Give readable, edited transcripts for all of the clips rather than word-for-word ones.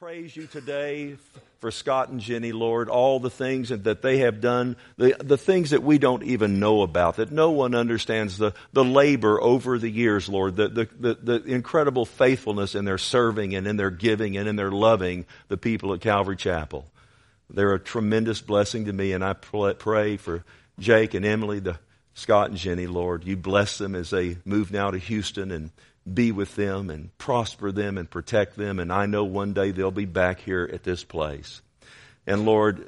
praise you today for Scott and Jenny, Lord, all the things that they have done, the things that we don't even know about, that no one understands, the labor over the years, Lord, the incredible faithfulness in their serving and in their giving and in their loving the people at Calvary Chapel. They're a tremendous blessing to me, and I pray for Jake and Emily, Scott and Jenny, Lord. You bless them as they move now to Houston, and be with them and prosper them and protect them. And I know one day they'll be back here at this place. And Lord,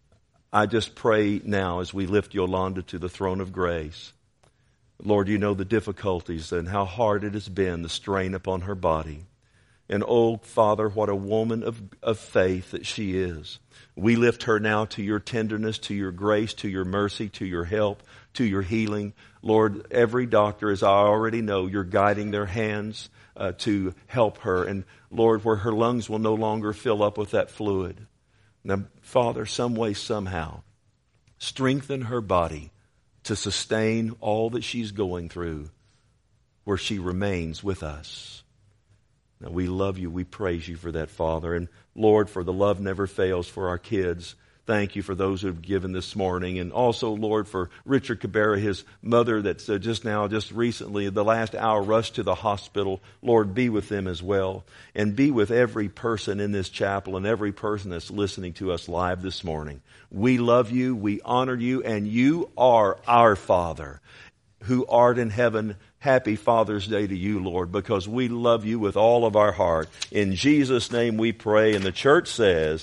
I just pray now as we lift Yolanda to the throne of grace. Lord, you know the difficulties and how hard it has been, the strain upon her body. And oh, Father, what a woman of faith that she is. We lift her now to your tenderness, to your grace, to your mercy, to your help, to your healing. Lord, every doctor, as I already know, you're guiding their hands to help her. And Lord, where her lungs will no longer fill up with that fluid. Now, Father, some way, somehow, strengthen her body to sustain all that she's going through where she remains with us. Now, we love you. We praise you for that, Father. And Lord, for the love never fails for our kids. Thank you for those who have given this morning. And also, Lord, for Richard Cabrera, his mother that's just recently, the last hour, rushed to the hospital. Lord, be with them as well. And be with every person in this chapel and every person that's listening to us live this morning. We love you, we honor you, and you are our Father who art in heaven. Happy Father's Day to you, Lord, because we love you with all of our heart. In Jesus' name we pray, and the church says,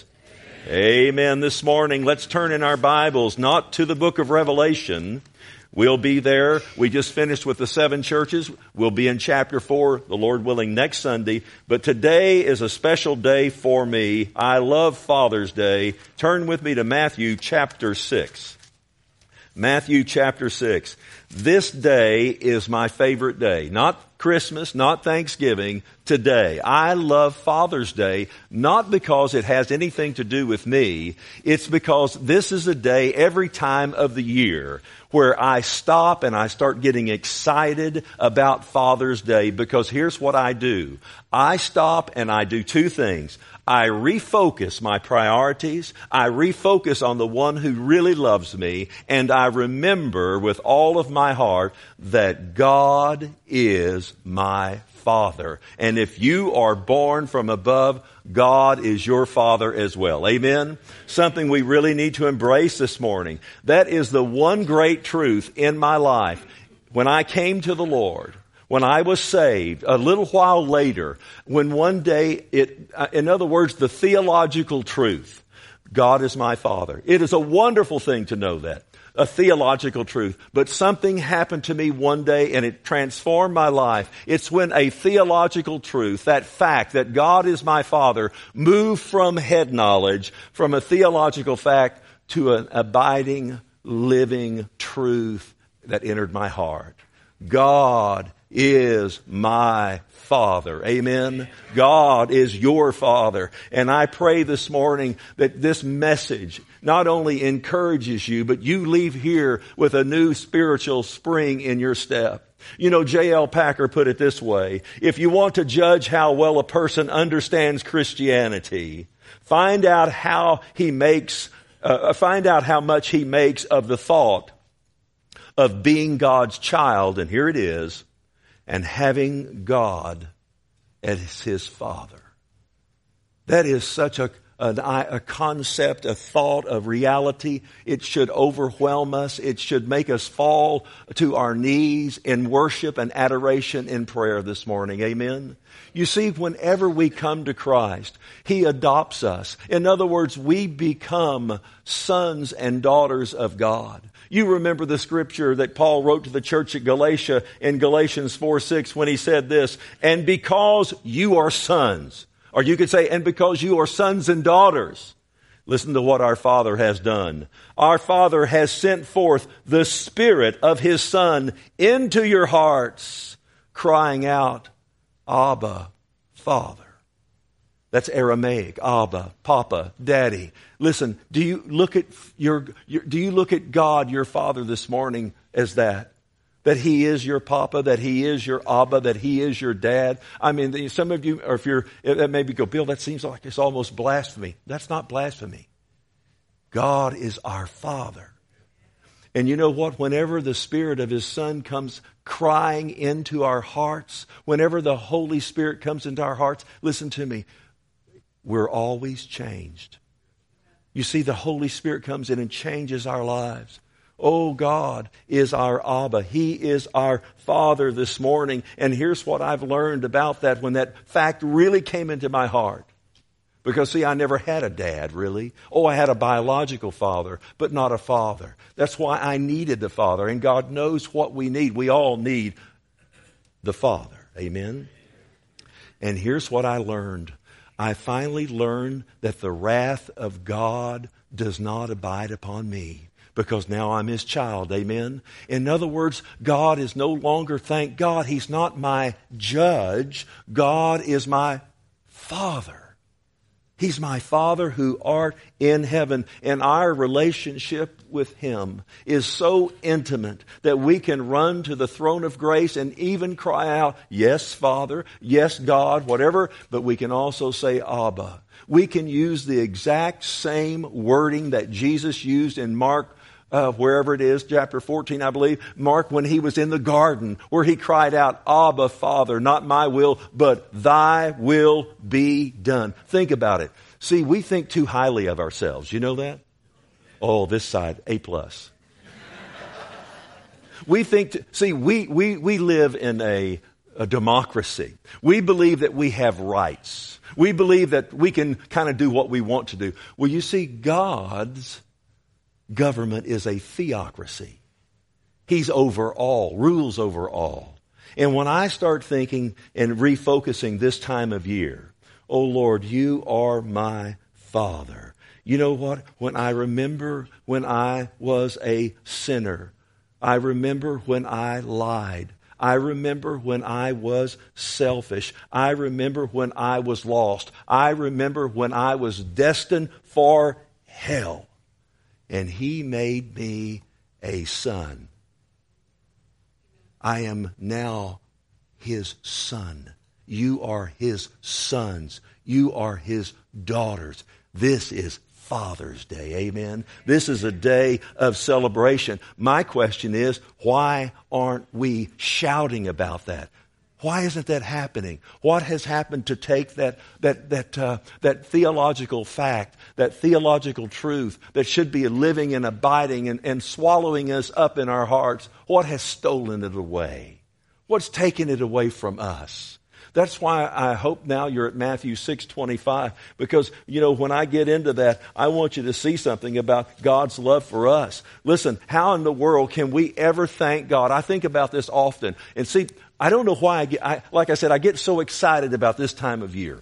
Amen. This morning, let's turn in our Bibles, not to the book of Revelation. We'll be there. We just finished with the 7 churches. We'll be in chapter 4, the Lord willing, next Sunday. But today is a special day for me. I love Father's Day. Turn with me to Matthew chapter 6. Matthew chapter 6. This day is my favorite day. Not Christmas, not Thanksgiving, today. I love Father's Day, not because it has anything to do with me. It's because this is a day every time of the year where I stop and I start getting excited about Father's Day, because here's what I do. I stop and I do 2 things. I refocus my priorities. I refocus on the one who really loves me. And I remember with all of my heart that God is my Father. And if you are born from above, God is your Father as well. Amen? Something we really need to embrace this morning. That is the one great truth in my life. When I came to the Lord, when I was saved, a little while later, when one day in other words, the theological truth, God is my Father. It is a wonderful thing to know that, a theological truth. But something happened to me one day and it transformed my life. It's when a theological truth, that fact that God is my Father, moved from head knowledge, from a theological fact to an abiding, living truth that entered my heart. God is my Father. Amen. God is your Father. And I pray this morning that this message not only encourages you, but you leave here with a new spiritual spring in your step. You know, J.L. Packer put it this way: if you want to judge how well a person understands Christianity, find out how much he makes of the thought of being God's child, and here it is, and having God as his Father. That is such a concept, a thought, a reality. It should overwhelm us. It should make us fall to our knees in worship and adoration in prayer this morning. Amen. You see, whenever we come to Christ, He adopts us. In other words, we become sons and daughters of God. You remember the scripture that Paul wrote to the church at Galatia in Galatians 4:6 when he said this, and because you are sons, or you could say, and because you are sons and daughters, listen to what our Father has done. Our Father has sent forth the Spirit of His Son into your hearts, crying out, Abba, Father. That's Aramaic. Abba, Papa, Daddy. Listen, do you look at God, your Father, this morning as that? That He is your Papa, that He is your Abba, that He is your Dad. I mean, some of you, or if you're, that maybe go, Bill, that seems like it's almost blasphemy. That's not blasphemy. God is our Father. And you know what? Whenever the Spirit of His Son comes crying into our hearts, whenever the Holy Spirit comes into our hearts, listen to me, we're always changed. You see, the Holy Spirit comes in and changes our lives. Oh, God is our Abba. He is our Father this morning. And here's what I've learned about that when that fact really came into my heart. Because, see, I never had a dad, really. Oh, I had a biological father, but not a father. That's why I needed the Father. And God knows what we need. We all need the Father. Amen? And here's what I learned. I finally learned that the wrath of God does not abide upon me. Because now I'm His child. Amen? In other words, God is no longer, thank God, He's not my judge. God is my Father. He's my Father who art in heaven. And our relationship with Him is so intimate that we can run to the throne of grace and even cry out, yes, Father, yes, God, whatever. But we can also say, Abba. We can use the exact same wording that Jesus used in Mark wherever it is, chapter 14, I believe, Mark, when He was in the garden, where He cried out, Abba, Father, not my will, but Thy will be done. Think about it. See, we think too highly of ourselves. You know that? Oh, this side, A+. We think, we live in a democracy. We believe that we have rights. We believe that we can kind of do what we want to do. Well, you see, God's government is a theocracy. He's over all, rules over all. And when I start thinking and refocusing this time of year, oh Lord, You are my Father. You know what? When I remember when I was a sinner, I remember when I lied. I remember when I was selfish. I remember when I was lost. I remember when I was destined for hell. And He made me a son. I am now His son. You are His sons. You are His daughters. This is Father's Day. Amen. This is a day of celebration. My question is, why aren't we shouting about that? Why isn't that happening? What has happened to take that theological fact, that theological truth that should be living and abiding and swallowing us up in our hearts? What has stolen it away? What's taken it away from us? That's why I hope now you're at Matthew 6:25, because, you know, when I get into that, I want you to see something about God's love for us. Listen, how in the world can we ever thank God? I think about this often. And see, I don't know why like I said, I get so excited about this time of year.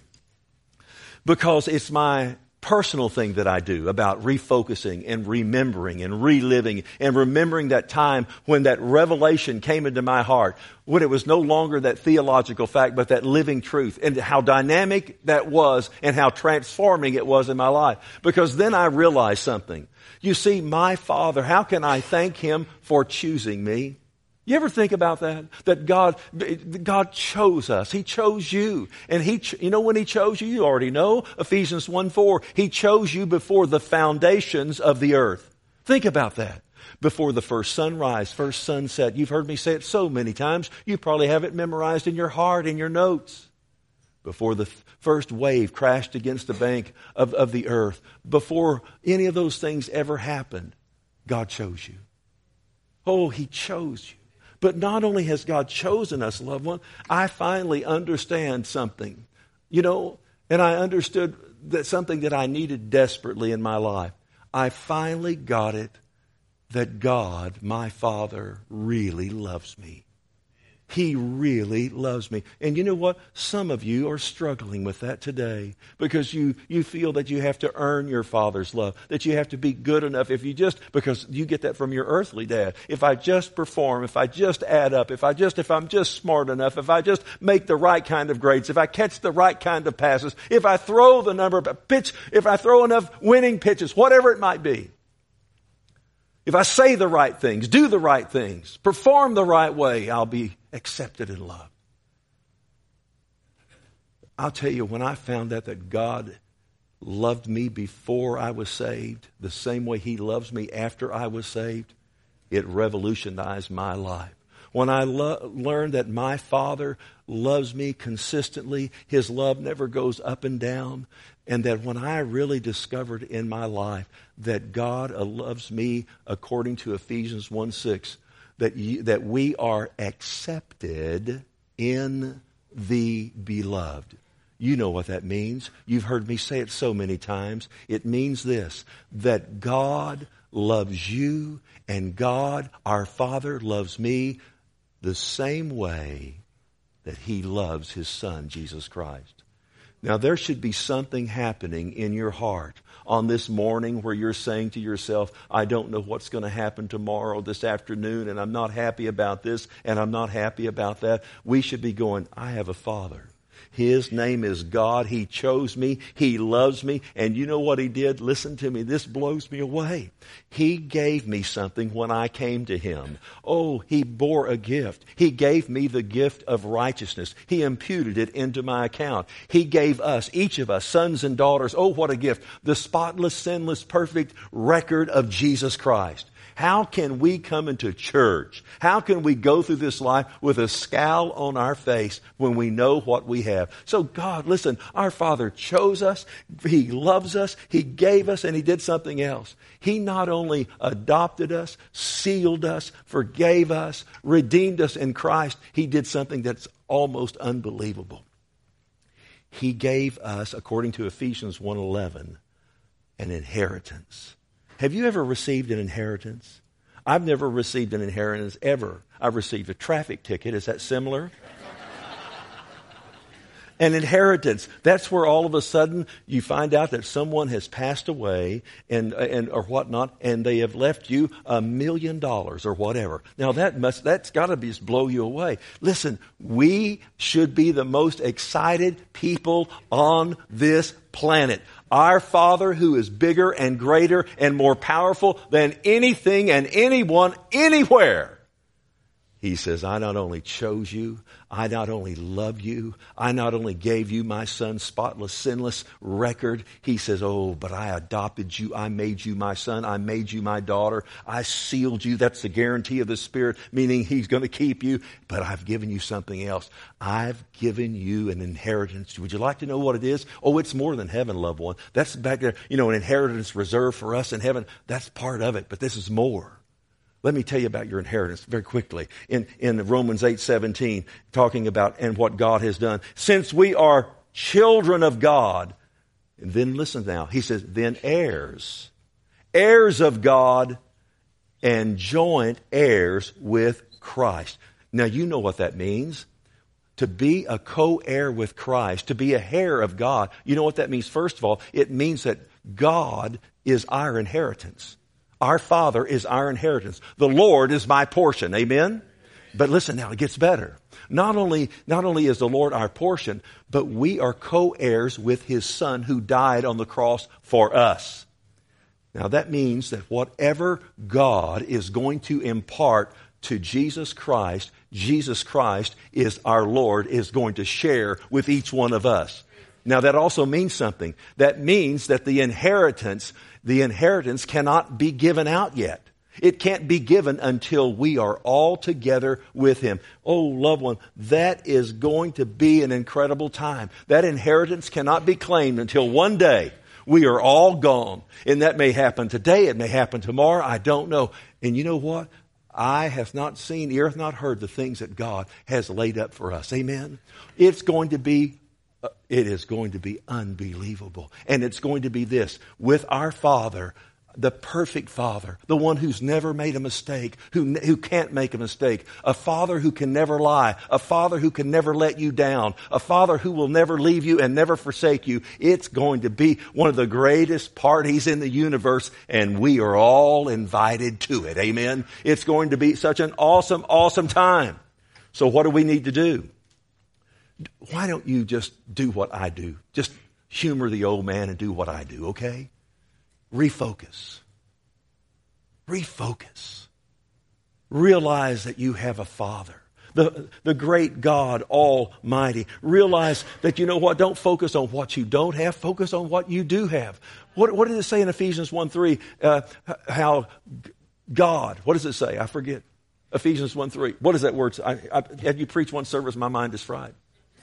Because it's my personal thing that I do about refocusing and remembering and reliving and remembering that time when that revelation came into my heart, when it was no longer that theological fact, but that living truth, and how dynamic that was and how transforming it was in my life. Because then I realized something. You see, my Father, how can I thank Him for choosing me? You ever think about that? That God chose us. He chose you. And you know when He chose you? You already know. Ephesians 1:4. He chose you before the foundations of the earth. Think about that. Before the first sunrise, first sunset. You've heard me say it so many times. You probably have it memorized in your heart, in your notes. Before the first wave crashed against the bank of the earth. Before any of those things ever happened, God chose you. Oh, He chose you. But not only has God chosen us, loved one, I finally understand something. You know, and I understood that something that I needed desperately in my life. I finally got it that God, my Father, really loves me. He really loves me. And you know what? Some of you are struggling with that today because you feel that you have to earn your Father's love, that you have to be good enough because you get that from your earthly dad. If I just perform, if I just add up, if I'm just smart enough, if I just make the right kind of grades, if I catch the right kind of passes, if I throw the number of pitch, if I throw enough winning pitches, whatever it might be. if I say the right things, do the right things, perform the right way, I'll be accepted and loved. I'll tell you, when I found out that God loved me before I was saved, the same way He loves me after I was saved, it revolutionized my life. When I learned that my Father loves me consistently, His love never goes up and down, and that when I really discovered in my life that God loves me according to Ephesians 1:6, that we are accepted in the beloved. You know what that means. You've heard me say it so many times. It means this, that God loves you and God, our Father, loves me the same way that He loves His Son, Jesus Christ. Now, there should be something happening in your heart on this morning where you're saying to yourself, I don't know what's going to happen tomorrow, this afternoon, and I'm not happy about this, and I'm not happy about that. We should be going, I have a Father. His name is God. He chose me. He loves me. And you know what He did? Listen to me. This blows me away. He gave me something when I came to Him. Oh, He bore a gift. He gave me the gift of righteousness. He imputed it into my account. He gave us, each of us, sons and daughters, oh, what a gift, the spotless, sinless, perfect record of Jesus Christ. How can we come into church? How can we go through this life with a scowl on our face when we know what we have? So God, listen, our Father chose us, He loves us, He gave us, and He did something else. He not only adopted us, sealed us, forgave us, redeemed us in Christ, He did something that's almost unbelievable. He gave us, according to Ephesians 1:11, an inheritance. Have you ever received an inheritance? I've never received an inheritance ever. I've received a traffic ticket. Is that similar? An inheritance. That's where all of a sudden you find out that someone has passed away and or whatnot, and they have left you $1 million or whatever. Now that's got to just blow you away. Listen, we should be the most excited people on this planet. Our Father, who is bigger and greater and more powerful than anything and anyone anywhere. He says, I not only chose you, I not only love you, I not only gave you my Son's spotless, sinless record. He says, oh, but I adopted you. I made you my son. I made you my daughter. I sealed you. That's the guarantee of the Spirit, meaning He's going to keep you. But I've given you something else. I've given you an inheritance. Would you like to know what it is? Oh, it's more than heaven, loved one. That's back there, an inheritance reserved for us in heaven. That's part of it, but this is more. Let me tell you about your inheritance very quickly. In Romans 8:17, talking about and what God has done. Since we are children of God, and then listen now, he says, then heirs of God and joint heirs with Christ. Now you know what that means. To be a co-heir with Christ, to be a heir of God, you know what that means? First of all, it means that God is our inheritance. Our Father is our inheritance. The Lord is my portion. Amen? But listen now, it gets better. Not only is the Lord our portion, but we are co-heirs with His Son who died on the cross for us. Now that means that whatever God is going to impart to Jesus Christ is our Lord, is going to share with each one of us. Now that also means something. That means that the inheritance cannot be given out yet. It can't be given until we are all together with Him. Oh, loved one, that is going to be an incredible time. That inheritance cannot be claimed until one day we are all gone. And that may happen today, it may happen tomorrow, I don't know. And you know what? Eye hath not seen, ear hath not heard the things that God has laid up for us. Amen? It is going to be unbelievable. And it's going to be this. With our Father, the perfect Father, the one who's never made a mistake, who can't make a mistake, a Father who can never lie, a Father who can never let you down, a Father who will never leave you and never forsake you. It's going to be one of the greatest parties in the universe, and we are all invited to it. Amen? It's going to be such an awesome, awesome time. So what do we need to do? Why don't you just do what I do? Just humor the old man and do what I do, okay? Refocus. refocus. Realize that you have a Father, the great God Almighty. Realize that, you know what, don't focus on what you don't have, focus on what you do have. What did it say in Ephesians 1:3? How God, what does it say? I forget. Ephesians 1:3. What is that word? Had you preached one service, my mind is fried.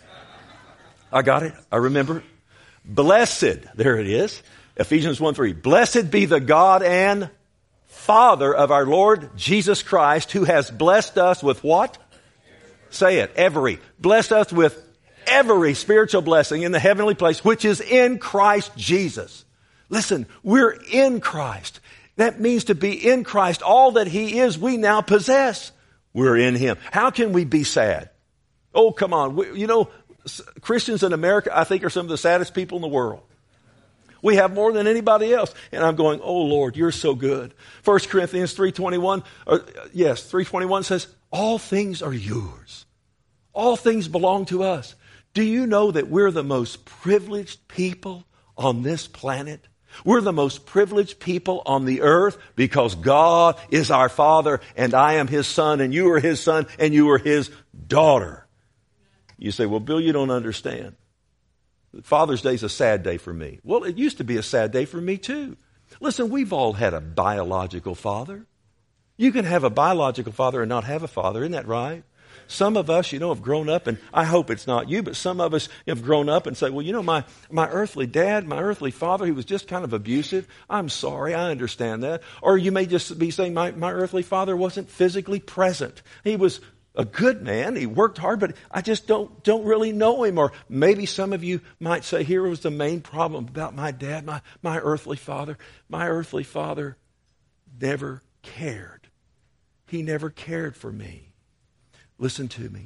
I got it. I remember. Blessed, there it is. Ephesians 1:3. Blessed be the God and Father of our Lord Jesus Christ, who has blessed us with what? Say it. Every. Blessed us with every spiritual blessing in the heavenly place, which is in Christ Jesus. Listen, we're in Christ. That means to be in Christ. All that He is, we now possess. We're in Him. How can we be sad? Oh, come on. Christians in America, I think, are some of the saddest people in the world. We have more than anybody else. And I'm going, oh, Lord, you're so good. 1 Corinthians 3:21, 3:21 says, all things are yours. All things belong to us. Do you know that we're the most privileged people on this planet? We're the most privileged people on the earth because God is our Father and I am His son and you are His son and you are His daughter. You say, well, Bill, you don't understand. Father's Day is a sad day for me. Well, it used to be a sad day for me too. Listen, we've all had a biological father. You can have a biological father and not have a father. Isn't that right? Some of us, have grown up, and I hope it's not you, but some of us have grown up and say, well, my earthly dad, my earthly father, he was just kind of abusive. I'm sorry, I understand that. Or you may just be saying, my earthly father wasn't physically present. He was a good man. He worked hard, but I just don't really know him. Or maybe some of you might say, here was the main problem about my dad, my earthly father. My earthly father never cared. He never cared for me. Listen to me.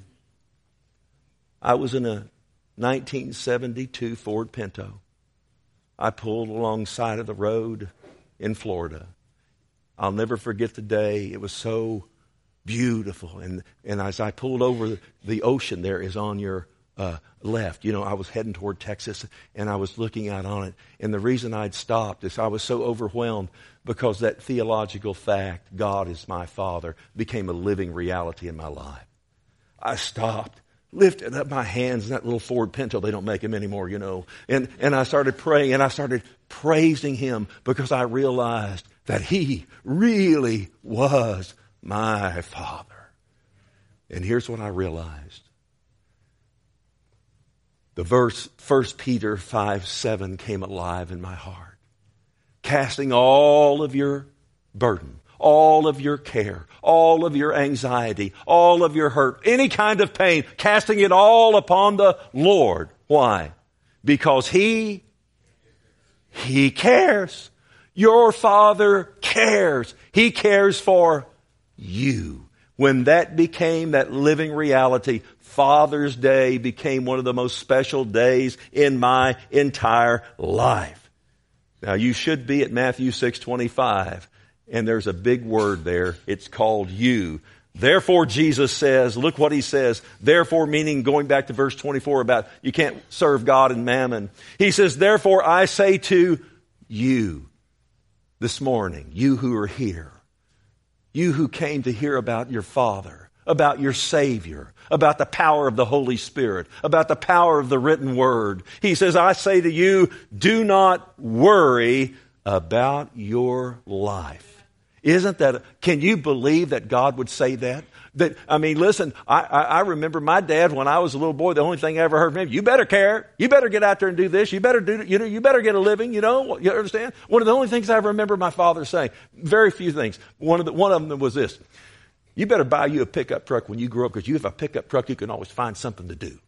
I was in a 1972 Ford Pinto. I pulled alongside of the road in Florida. I'll never forget the day. It was so beautiful. And as I pulled over, the ocean there is on your left. I was heading toward Texas, and I was looking out on it. And the reason I'd stopped is I was so overwhelmed because that theological fact, God is my Father, became a living reality in my life. I stopped, lifted up my hands in that little Ford Pinto. They don't make them anymore, And I started praying, and I started praising Him because I realized that He really was my Father. And here's what I realized. The verse 1 Peter 5:7 came alive in my heart. Casting all of your burden, all of your care, all of your anxiety, all of your hurt, any kind of pain, casting it all upon the Lord. Why? Because He cares. Your Father cares. He cares for you. When that became that living reality, Father's Day became one of the most special days in my entire life. Now, you should be at Matthew 6:25. And there's a big word there. It's called you. Therefore, Jesus says, look what He says. Therefore, meaning going back to verse 24 about you can't serve God and mammon. He says, therefore, I say to you this morning, you who are here, you who came to hear about your Father, about your Savior, about the power of the Holy Spirit, about the power of the written word. He says, I say to you, do not worry about your life. Isn't that, can you believe that God would say that? Listen, I remember my dad when I was a little boy, the only thing I ever heard from him, you better care. You better get out there and do this. You better do, you better get a living, you understand? One of the only things I remember my father saying, very few things. One of them was this, you better buy you a pickup truck when you grow up because you have a pickup truck, you can always find something to do.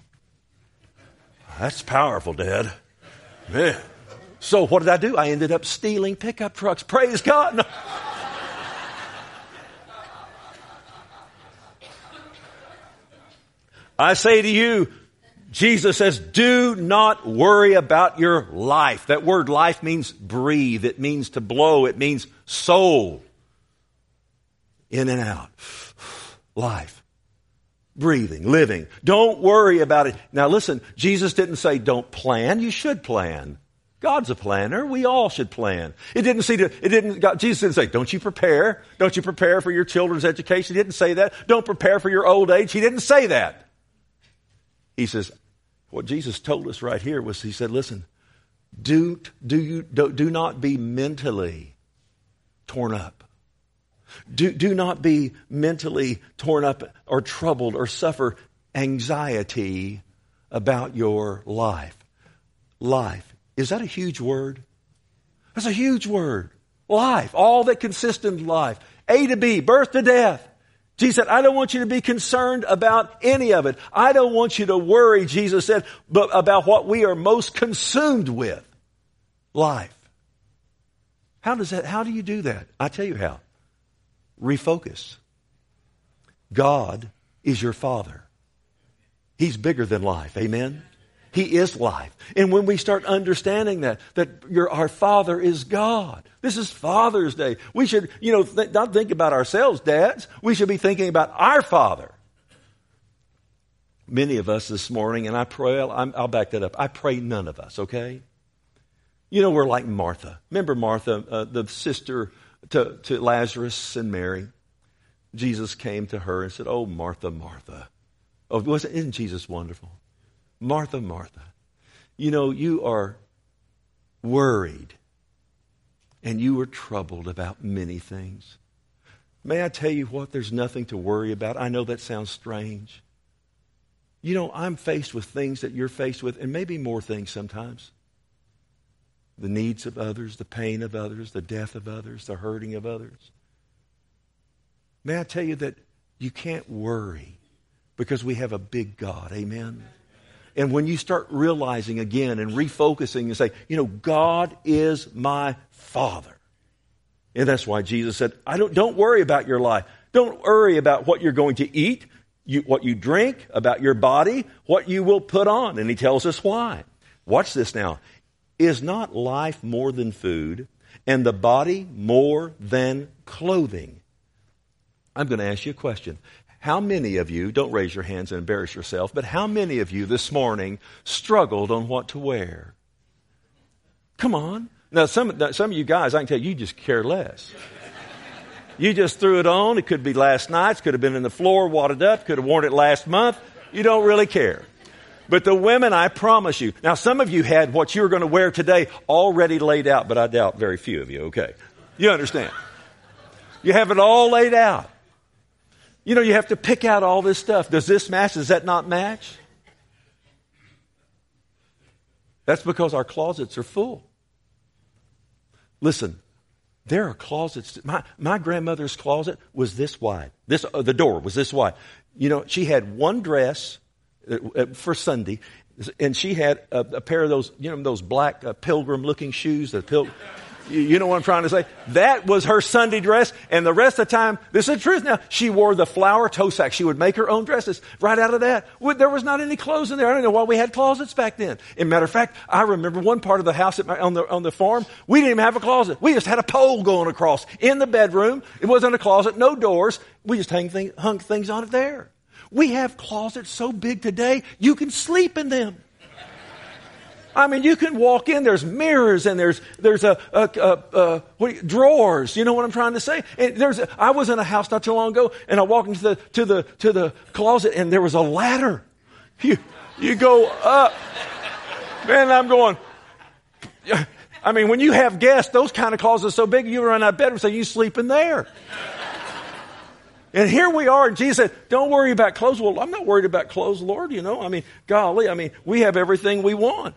That's powerful, Dad. Man. So what did I do? I ended up stealing pickup trucks. Praise God. No. I say to you, Jesus says, do not worry about your life. That word life means breathe. It means to blow. It means soul. In and out. Life. Breathing, living. Don't worry about it. Now listen, Jesus didn't say don't plan. You should plan. God's a planner. We all should plan. Jesus didn't say, don't you prepare? Don't you prepare for your children's education? He didn't say that. Don't prepare for your old age. He didn't say that. He says, what Jesus told us right here was, he said, listen, do not be mentally torn up. Do not be mentally torn up or troubled or suffer anxiety about your life. Life. Is that a huge word? That's a huge word. Life. All that consists in life. A to B, birth to death. Jesus said, I don't want you to be concerned about any of it. I don't want you to worry, Jesus said, but about what we are most consumed with. Life. How do you do that? I tell you how. Refocus. God is your Father. He's bigger than life. Amen? He is life. And when we start understanding that our Father is God. This is Father's Day. We should, not think about ourselves, dads. We should be thinking about our Father. Many of us this morning, and I pray, I'll back that up. I pray none of us, okay? We're like Martha. Remember Martha, the sister to Lazarus and Mary? Jesus came to her and said, oh, Martha, Martha. Oh, isn't Jesus wonderful? Martha, Martha, you are worried and you are troubled about many things. May I tell you what? There's nothing to worry about. I know that sounds strange. I'm faced with things that you're faced with, and maybe more things sometimes. The needs of others, the pain of others, the death of others, the hurting of others. May I tell you that you can't worry because we have a big God. Amen? And when you start realizing again and refocusing and say, God is my Father. And that's why Jesus said, don't worry about your life. Don't worry about what you're going to eat, what you drink, about your body, what you will put on. And he tells us why. Watch this now. Is not life more than food, and the body more than clothing? I'm going to ask you a question. How many of you, don't raise your hands and embarrass yourself, but how many of you this morning struggled on what to wear? Come on. Now, some of you guys, I can tell you just care less. You just threw it on. It could be last night's, could have been in the floor, wadded up, could have worn it last month. You don't really care. But the women, I promise you. Now, some of you had what you were going to wear today already laid out, but I doubt very few of you, okay? You understand. You have it all laid out. You have to pick out all this stuff. Does this match? Does that not match? That's because our closets are full. Listen, there are closets. My grandmother's closet was this wide. The door was this wide. She had one dress for Sunday, and she had a pair of those, those black pilgrim-looking shoes. You know what I'm trying to say? That was her Sunday dress, and the rest of the time, this is the truth now, she wore the flower toe sack. She would make her own dresses right out of that. There was not any clothes in there. I don't know why we had closets back then. As a matter of fact, I remember one part of the house on the farm, we didn't even have a closet. We just had a pole going across in the bedroom. It wasn't a closet, no doors. We just hung things on it there. We have closets so big today, you can sleep in them. I mean, you can walk in, there's mirrors and there's drawers. You know what I'm trying to say? And I was in a house not too long ago, and I walked into the closet, and there was a ladder. You go up. Man, I'm going. I mean, when you have guests, those kind of closets so big, you run out of bed and say, you sleep in there. And here we are, and Jesus said, don't worry about clothes. Well, I'm not worried about clothes, Lord, I mean, golly, we have everything we want.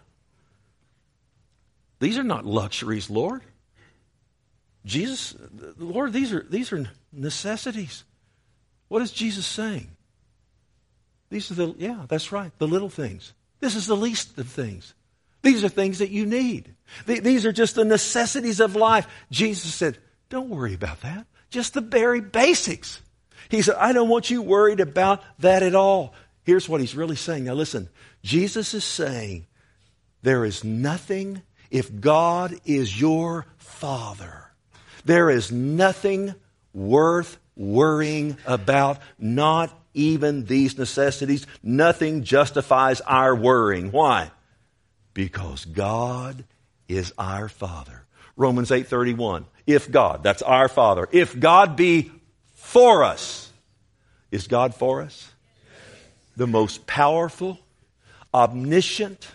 These are not luxuries, Lord. Jesus, Lord, these are necessities. What is Jesus saying? These are that's right, the little things. This is the least of things. These are things that you need. These are just the necessities of life. Jesus said, don't worry about that. Just the very basics. He said, I don't want you worried about that at all. Here's what he's really saying. Now listen, Jesus is saying there is nothing, if God is your Father, there is nothing worth worrying about, not even these necessities. Nothing justifies our worrying. Why? Because God is our Father. Romans 8:31. If God, that's our Father. If God be for us, is God for us? The most powerful, omniscient,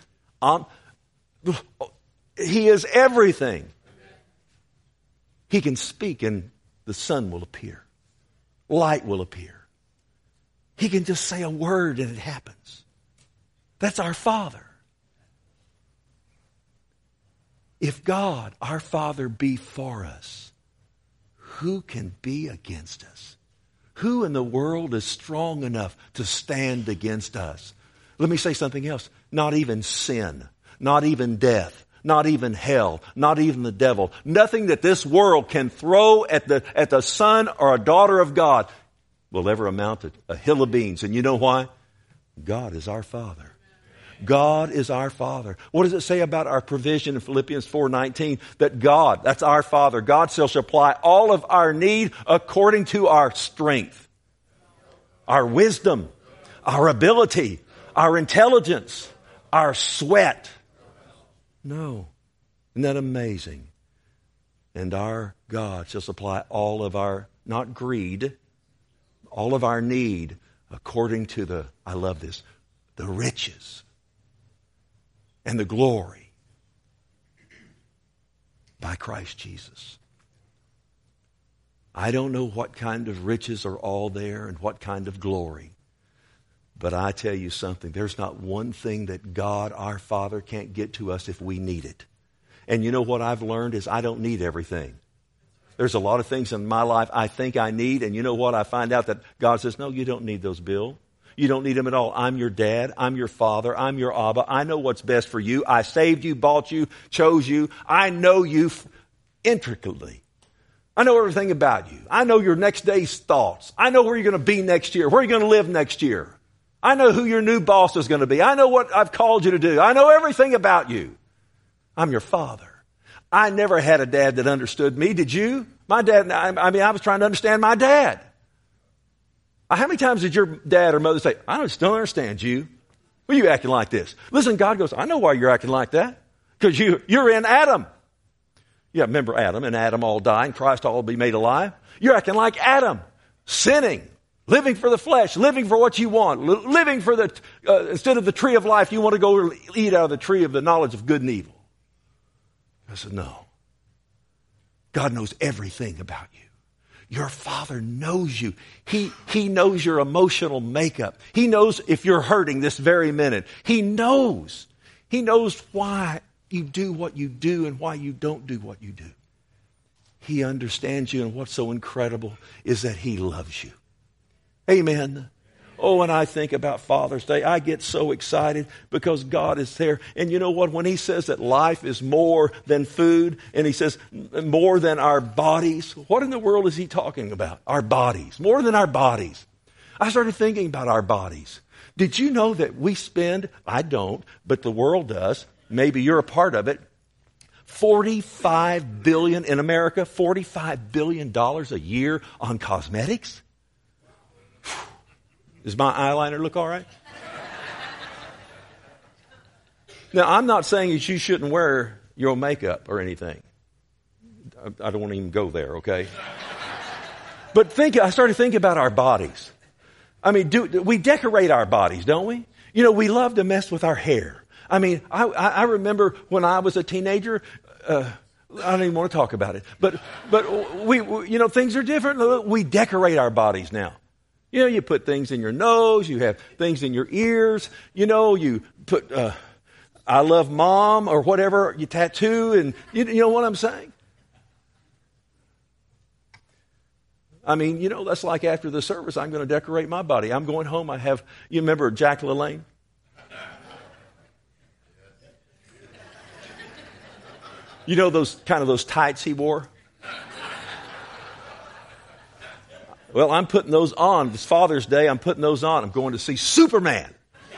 He is everything. He can speak and the sun will appear. Light will appear. He can just say a word and it happens. That's our Father. If God, our Father, be for us, who can be against us? Who in the world is strong enough to stand against us? Let me say something else. Not even sin, not even death, not even hell, not even the devil. Nothing that this world can throw at the son or a daughter of God will ever amount to a hill of beans. And you know why? God is our Father. God is our Father. What does it say about our provision in Philippians 4:19? That God, that's our Father, God shall supply all of our need according to our strength, our wisdom, our ability, our intelligence, our sweat. No. Isn't that amazing? And our God shall supply all of our, not greed, all of our need according to the, I love this, the riches and the glory by Christ Jesus. I don't know what kind of riches are all there and what kind of glory. But I tell you something, there's not one thing that God, our Father, can't get to us if we need it. And you know what I've learned is I don't need everything. There's a lot of things in my life I think I need, and you know what? I find out that God says, no, you don't need those, Bill. You don't need them at all. I'm your dad. I'm your father. I'm your Abba. I know what's best for you. I saved you, bought you, chose you. I know you intricately. I know everything about you. I know your next day's thoughts. I know where you're going to be next year, where you're going to live next year. I know who your new boss is going to be. I know what I've called you to do. I know everything about you. I'm your Father. I never had a dad that understood me. Did you? My dad, I was trying to understand my dad. How many times did your dad or mother say, I just don't understand you? Why are you acting like this? Listen, God goes, I know why you're acting like that. Because you're in Adam. Yeah, remember Adam, and Adam all die, and Christ all be made alive. You're acting like Adam, sinning, living for the flesh, living for what you want, living for instead of the tree of life, you want to go eat out of the tree of the knowledge of good and evil. I said, no. God knows everything about you. Your Father knows you. He knows your emotional makeup. He knows if you're hurting this very minute. He knows. He knows why you do what you do and why you don't do what you do. He understands you, and what's so incredible is that He loves you. Amen. Oh, when I think about Father's Day, I get so excited because God is there. And you know what? When He says that life is more than food, and He says more than our bodies, what in the world is He talking about? Our bodies. More than our bodies. I started thinking about our bodies. Did you know that we spend, I don't, but the world does, maybe you're a part of it, $45 billion in America, $45 billion a year on cosmetics? Does my eyeliner look all right? Now, I'm not saying that you shouldn't wear your makeup or anything. I don't want to even go there, okay? But I started thinking about our bodies. I mean, we decorate our bodies, don't we? You know, we love to mess with our hair. I mean, I remember when I was a teenager, I don't even want to talk about it. But we things are different. We decorate our bodies now. You know, you put things in your nose, you have things in your ears, you know, you put, I love mom or whatever, you tattoo, and you know what I'm saying? I mean, you know, that's like after the service, I'm going to decorate my body. I'm going home, you remember Jack LaLanne? You know those tights he wore? Well, I'm putting those on. It's Father's Day. I'm putting those on. I'm going to see Superman.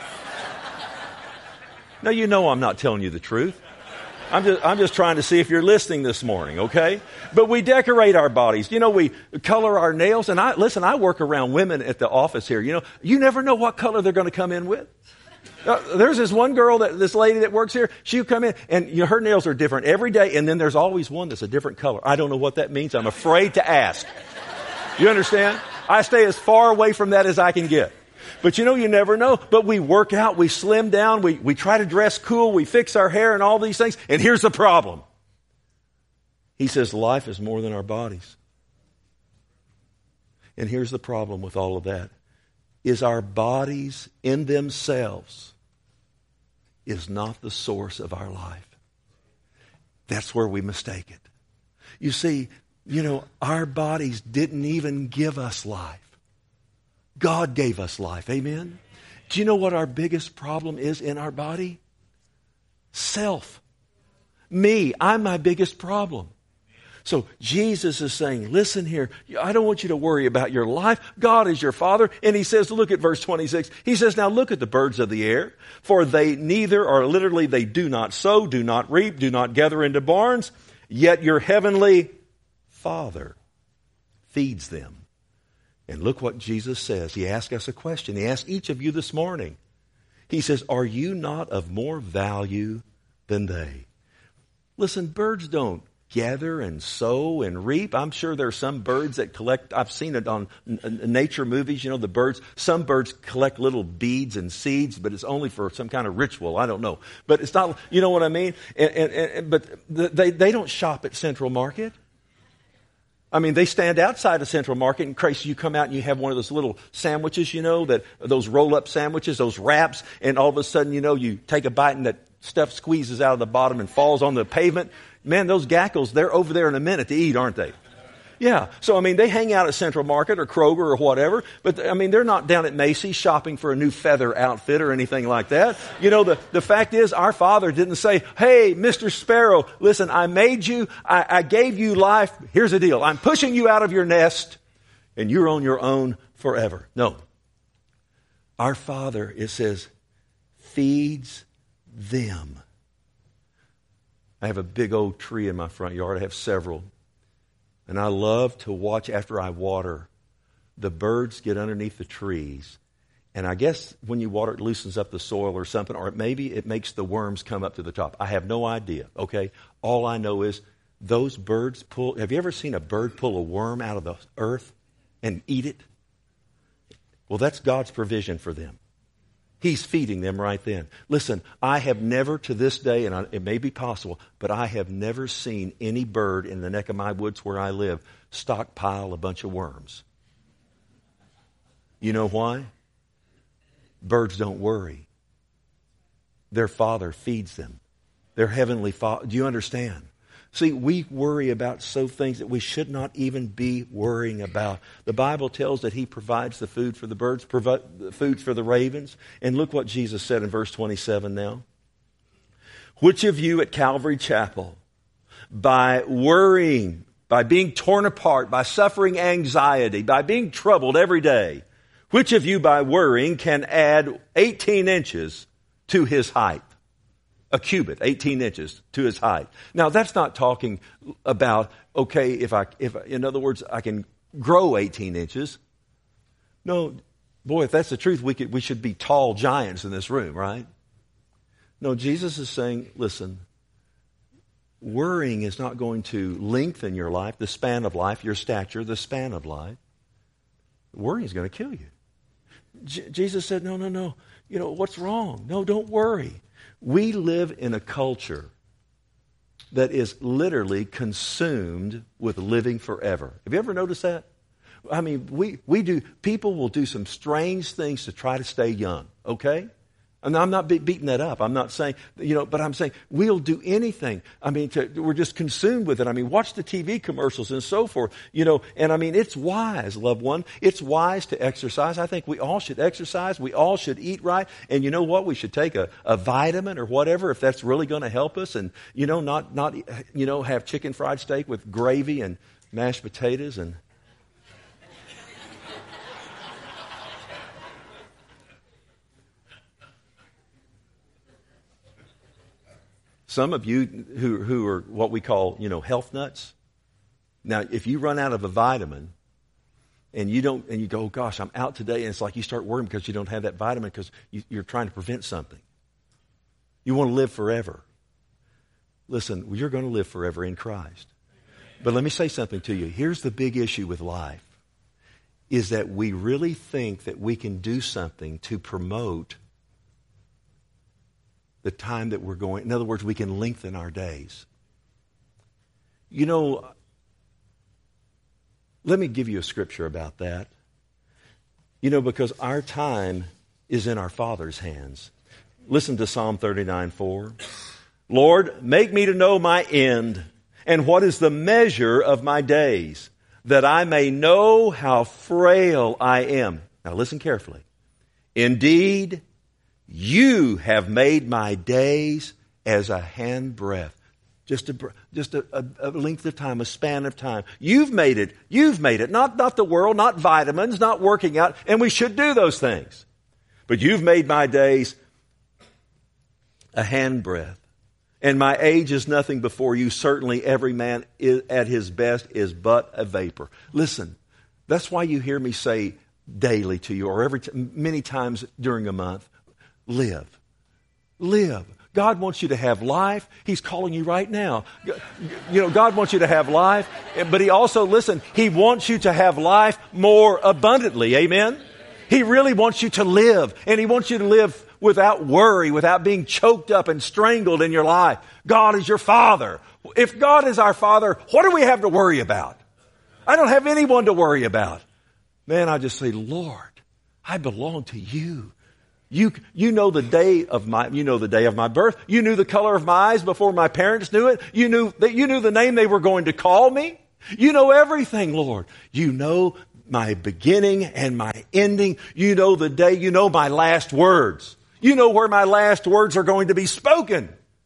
Now, you know I'm not telling you the truth. I'm just trying to see if you're listening this morning, okay? But we decorate our bodies. You know, we color our nails. And I work around women at the office here. You know, you never know what color they're going to come in with. There's this one girl, this lady that works here. She'll come in, and her nails are different every day, and then there's always one that's a different color. I don't know what that means. I'm afraid to ask. You understand? I stay as far away from that as I can get. But you never know. But we work out, we slim down, we try to dress cool, we fix our hair and all these things. And here's the problem. He says life is more than our bodies. And here's the problem with all of that. Is our bodies in themselves is not the source of our life. That's where we mistake it. You see, our bodies didn't even give us life. God gave us life. Amen? Do you know what our biggest problem is in our body? Self. Me. I'm my biggest problem. So Jesus is saying, listen here, I don't want you to worry about your life. God is your Father. And he says, look at verse 26. He says, now look at the birds of the air, for they neither, or literally they do not sow, do not reap, do not gather into barns, yet your heavenly Father feeds them. And look what Jesus says. He asked us a question. He asked each of you this morning. He says, are you not of more value than they? Listen, birds don't gather and sow and reap. I'm sure there are some birds that collect. I've seen it on nature movies. The birds, some birds collect little beads and seeds, but it's only for some kind of ritual. I don't know. But it's not, you know what I mean? But they don't shop at Central Market. I mean, they stand outside of Central Market, and Christ, you come out and you have one of those little sandwiches, those roll-up sandwiches, those wraps, and all of a sudden, you take a bite and that stuff squeezes out of the bottom and falls on the pavement. Man, those gackles, they're over there in a minute to eat, aren't they? Yeah. So, they hang out at Central Market or Kroger or whatever, but, they're not down at Macy's shopping for a new feather outfit or anything like that. The fact is, our Father didn't say, hey, Mr. Sparrow, listen, I made you, I gave you life. Here's the deal. I'm pushing you out of your nest, and you're on your own forever. No. Our Father, it says, feeds them. I have a big old tree in my front yard. I have several. And I love to watch after I water, the birds get underneath the trees. And I guess when you water, it loosens up the soil or something, or maybe it makes the worms come up to the top. I have no idea, okay? All I know is those birds pull. Have you ever seen a bird pull a worm out of the earth and eat it? Well, that's God's provision for them. He's feeding them right then. Listen, I have never to this day, and it may be possible, but I have never seen any bird in the neck of my woods where I live stockpile a bunch of worms. You know why? Birds don't worry. Their Father feeds them. Their heavenly Father. Do you understand? See, we worry about things that we should not even be worrying about. The Bible tells that He provides the food for the birds, the food for the ravens. And look what Jesus said in verse 27 now. Which of you at Calvary Chapel, by worrying, by being torn apart, by suffering anxiety, by being troubled every day, which of you by worrying can add 18 inches to his height? A cubit, 18 inches to his height. Now, that's not talking about, okay, if in other words, I can grow 18 inches. No, boy, if that's the truth, we should be tall giants in this room, right? No, Jesus is saying, listen, worrying is not going to lengthen your life, the span of life, your stature, the span of life. Worrying is going to kill you. Jesus said, no. What's wrong? No, don't worry. We live in a culture that is literally consumed with living forever. Have you ever noticed that? People will do some strange things to try to stay young, okay? And I'm not beating that up. I'm not saying, but I'm saying we'll do anything. We're just consumed with it. Watch the TV commercials and so forth, and it's wise, loved one. It's wise to exercise. I think we all should exercise. We all should eat right. And you know what? We should take a vitamin or whatever if that's really going to help us and, not have chicken fried steak with gravy and mashed potatoes and some of you who are what we call, health nuts. Now, if you run out of a vitamin, and you go, gosh, I'm out today, and it's like you start worrying because you don't have that vitamin because you're trying to prevent something. You want to live forever. Listen, you're going to live forever in Christ. But let me say something to you. Here's the big issue with life, is that we really think that we can do something to promote the time that we're going. In other words, we can lengthen our days. You know, let me give you a scripture about that. You know, because our time is in our Father's hands. Listen to Psalm 39:4. Lord, make me to know my end, and what is the measure of my days, that I may know how frail I am. Now listen carefully. Indeed, you have made my days as a handbreadth. Just a length of time, a span of time. You've made it. You've made it. Not the world, not vitamins, not working out. And we should do those things. But you've made my days a handbreadth. And my age is nothing before you. Certainly every man at his best is but a vapor. Listen, that's why you hear me say daily to you, or many times during a month, live. Live. God wants you to have life. He's calling you right now. You know, God wants you to have life, but He also, listen, He wants you to have life more abundantly. Amen? He really wants you to live, and He wants you to live without worry, without being choked up and strangled in your life. God is your Father. If God is our Father, what do we have to worry about? I don't have anyone to worry about. Man, I just say, Lord, I belong to you. You know the day of my birth. You knew the color of my eyes before my parents knew it. You knew the name they were going to call me. You know everything, Lord. You know my beginning and my ending. You know the day. You know my last words. You know where my last words are going to be spoken.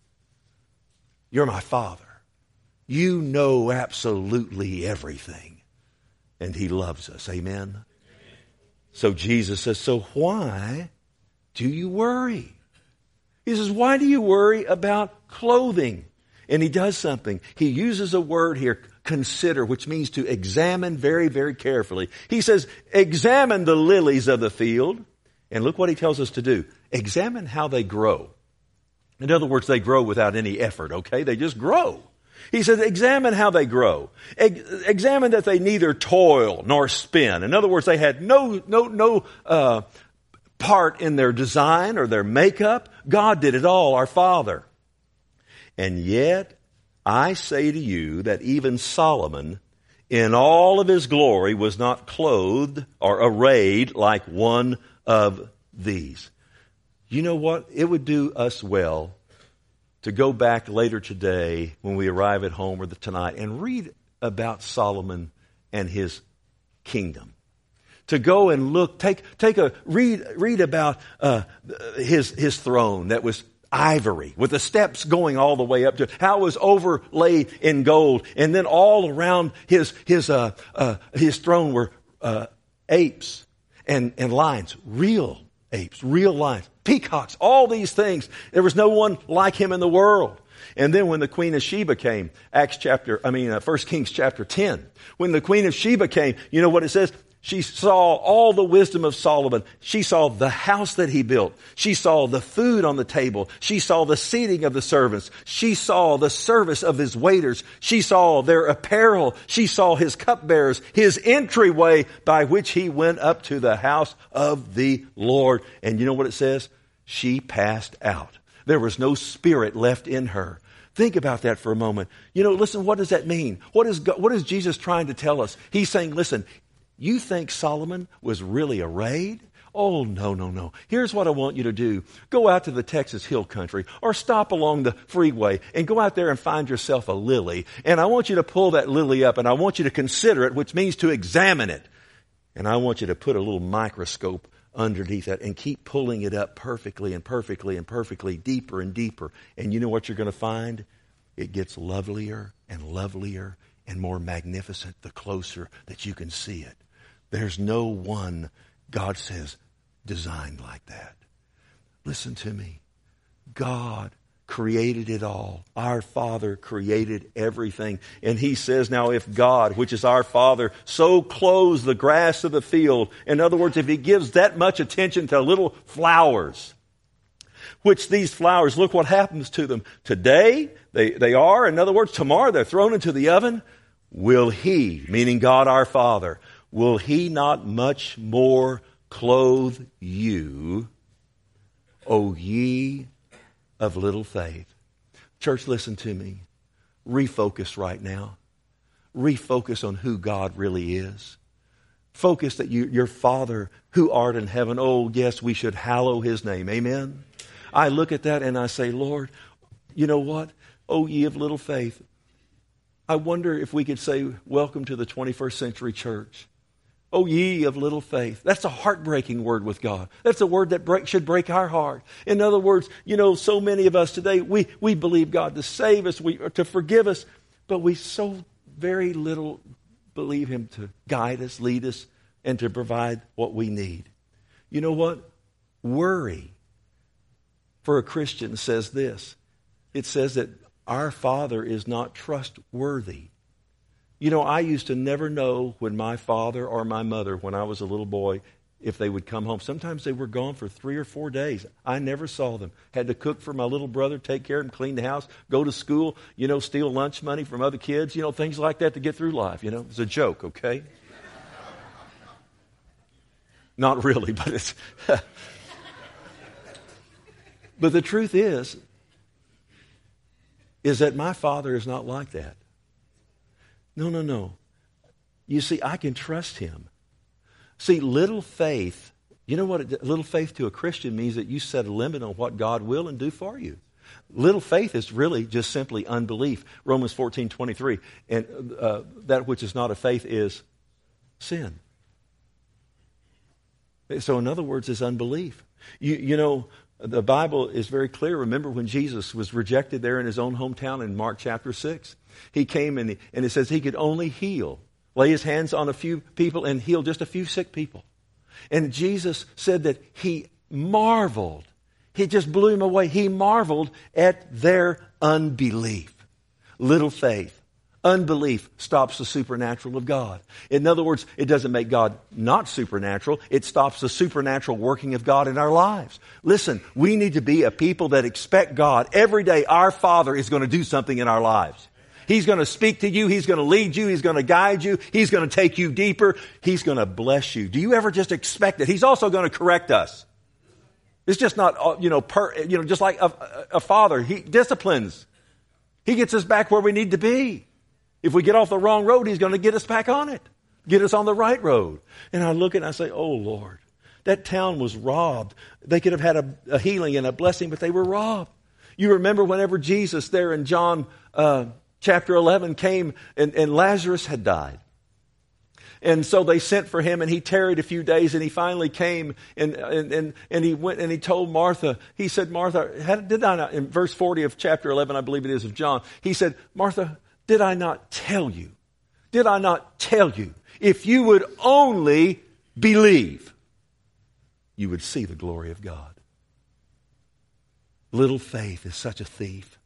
You're my Father. You know absolutely everything. And He loves us. Amen? So Jesus says, so why do you worry? He says, why do you worry about clothing? And He does something. He uses a word here, consider, which means to examine very, very carefully. He says, examine the lilies of the field. And look what He tells us to do. Examine how they grow. In other words, they grow without any effort, okay? They just grow. He said, examine how they grow. Examine that they neither toil nor spin. In other words, they had no part in their design or their makeup. God did it all, our Father. And yet, I say to you that even Solomon, in all of his glory, was not clothed or arrayed like one of these. You know what? It would do us well to go back later today when we arrive at home or tonight and read about Solomon and his kingdom. To go and look, read about his throne that was ivory with the steps going all the way up to it, how it was overlaid in gold, and then all around his throne were apes and lions, real apes, real lions, peacocks, all these things. There was no one like him in the world. And then when the Queen of Sheba came, 1 Kings chapter 10, when the Queen of Sheba came, you know what it says? She saw all the wisdom of Solomon. She saw the house that he built. She saw the food on the table. She saw the seating of the servants. She saw the service of his waiters. She saw their apparel. She saw his cupbearers, his entryway by which he went up to the house of the Lord. And you know what it says? She passed out. There was no spirit left in her. Think about that for a moment. You know, listen, what does that mean? What is Jesus trying to tell us? He's saying, listen, you think Solomon was really arrayed? Oh, no. Here's what I want you to do. Go out to the Texas Hill Country or stop along the freeway and go out there and find yourself a lily. And I want you to pull that lily up and I want you to consider it, which means to examine it. And I want you to put a little microscope underneath that and keep pulling it up perfectly and perfectly and perfectly, deeper and deeper. And you know what you're going to find? It gets lovelier and lovelier and more magnificent the closer that you can see it. There's no one, God says, designed like that. Listen to me. God created it all. Our Father created everything. And He says, now if God, which is our Father, so clothes the grass of the field, in other words, if He gives that much attention to little flowers, which these flowers, look what happens to them. Today, they are, in other words, tomorrow they're thrown into the oven. Will He, meaning God our Father, will He not much more clothe you, O ye of little faith? Church, listen to me. Refocus right now. Refocus on who God really is. Focus that your Father who art in heaven, oh yes, we should hallow His name. Amen? I look at that and I say, Lord, you know what? Oh ye of little faith. I wonder if we could say, welcome to the 21st century church. Oh ye of little faith. That's a heartbreaking word with God. That's a word that should break our heart. In other words, so many of us today, we believe God to save us, to forgive us, but we so very little believe Him to guide us, lead us, and to provide what we need. You know what? Worry for a Christian says this. It says that our Father is not trustworthy. I used to never know when my father or my mother, when I was a little boy, if they would come home. Sometimes they were gone for 3 or 4 days. I never saw them. Had to cook for my little brother, take care of him, clean the house, go to school, steal lunch money from other kids, things like that to get through life. It's a joke, okay? Not really, but it's... But the truth is that my Father is not like that. No. You see, I can trust Him. See, little faith, you know what little faith to a Christian means? That you set a limit on what God will and do for you. Little faith is really just simply unbelief. Romans 14:23, and that which is not of faith is sin. So in other words, it's unbelief. The Bible is very clear. Remember when Jesus was rejected there in His own hometown in Mark chapter 6? He came and it says He could only lay His hands on a few people and heal just a few sick people. And Jesus said that He marveled. He just blew Him away. He marveled at their unbelief. Little faith. Unbelief stops the supernatural of God. In other words, it doesn't make God not supernatural. It stops the supernatural working of God in our lives. Listen, we need to be a people that expect God. Every day, our Father is going to do something in our lives. He's going to speak to you. He's going to lead you. He's going to guide you. He's going to take you deeper. He's going to bless you. Do you ever just expect it? He's also going to correct us. It's just not, just like a father. He disciplines. He gets us back where we need to be. If we get off the wrong road, He's going to get us back on it. Get us on the right road. And I look and I say, oh Lord, that town was robbed. They could have had a healing and a blessing, but they were robbed. You remember whenever Jesus there in John chapter 11 came and Lazarus had died. And so they sent for Him and He tarried a few days and He finally came and He went and He told Martha, He said, Martha, did I not, in verse 40 of chapter 11, I believe it is, of John, He said, Martha, did I not tell you? Did I not tell you? If you would only believe, you would see the glory of God. Little faith is such a thief.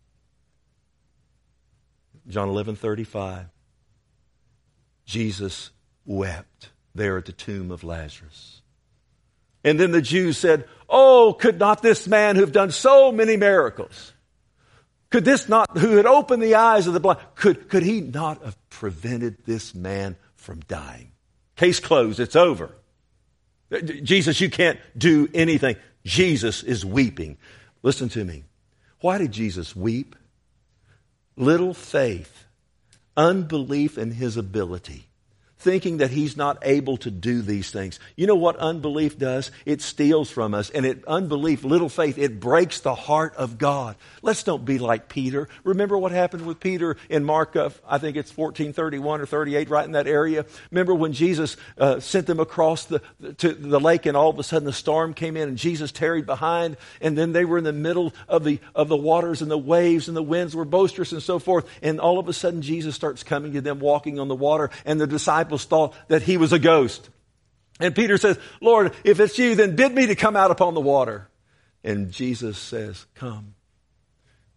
John 11:35. Jesus wept there at the tomb of Lazarus. And then the Jews said, oh, could not this man who've done so many miracles, could this not, who had opened the eyes of the blind, could he not have prevented this man from dying? Case closed. It's over. Jesus, you can't do anything. Jesus is weeping. Listen to me. Why did Jesus weep? Little faith, unbelief in His ability, thinking that He's not able to do these things. You know what unbelief does? It steals from us. And unbelief, little faith, it breaks the heart of God. Let's don't be like Peter. Remember what happened with Peter in Mark, I think it's 14:31 or 38, right in that area. Remember when Jesus sent them across to the lake and all of a sudden the storm came in and Jesus tarried behind, and then they were in the middle of the waters and the waves and the winds were boisterous and so forth. And all of a sudden Jesus starts coming to them walking on the water, and the disciples thought that He was a ghost. And Peter says, Lord, if it's You, then bid me to come out upon the water. And Jesus says, come.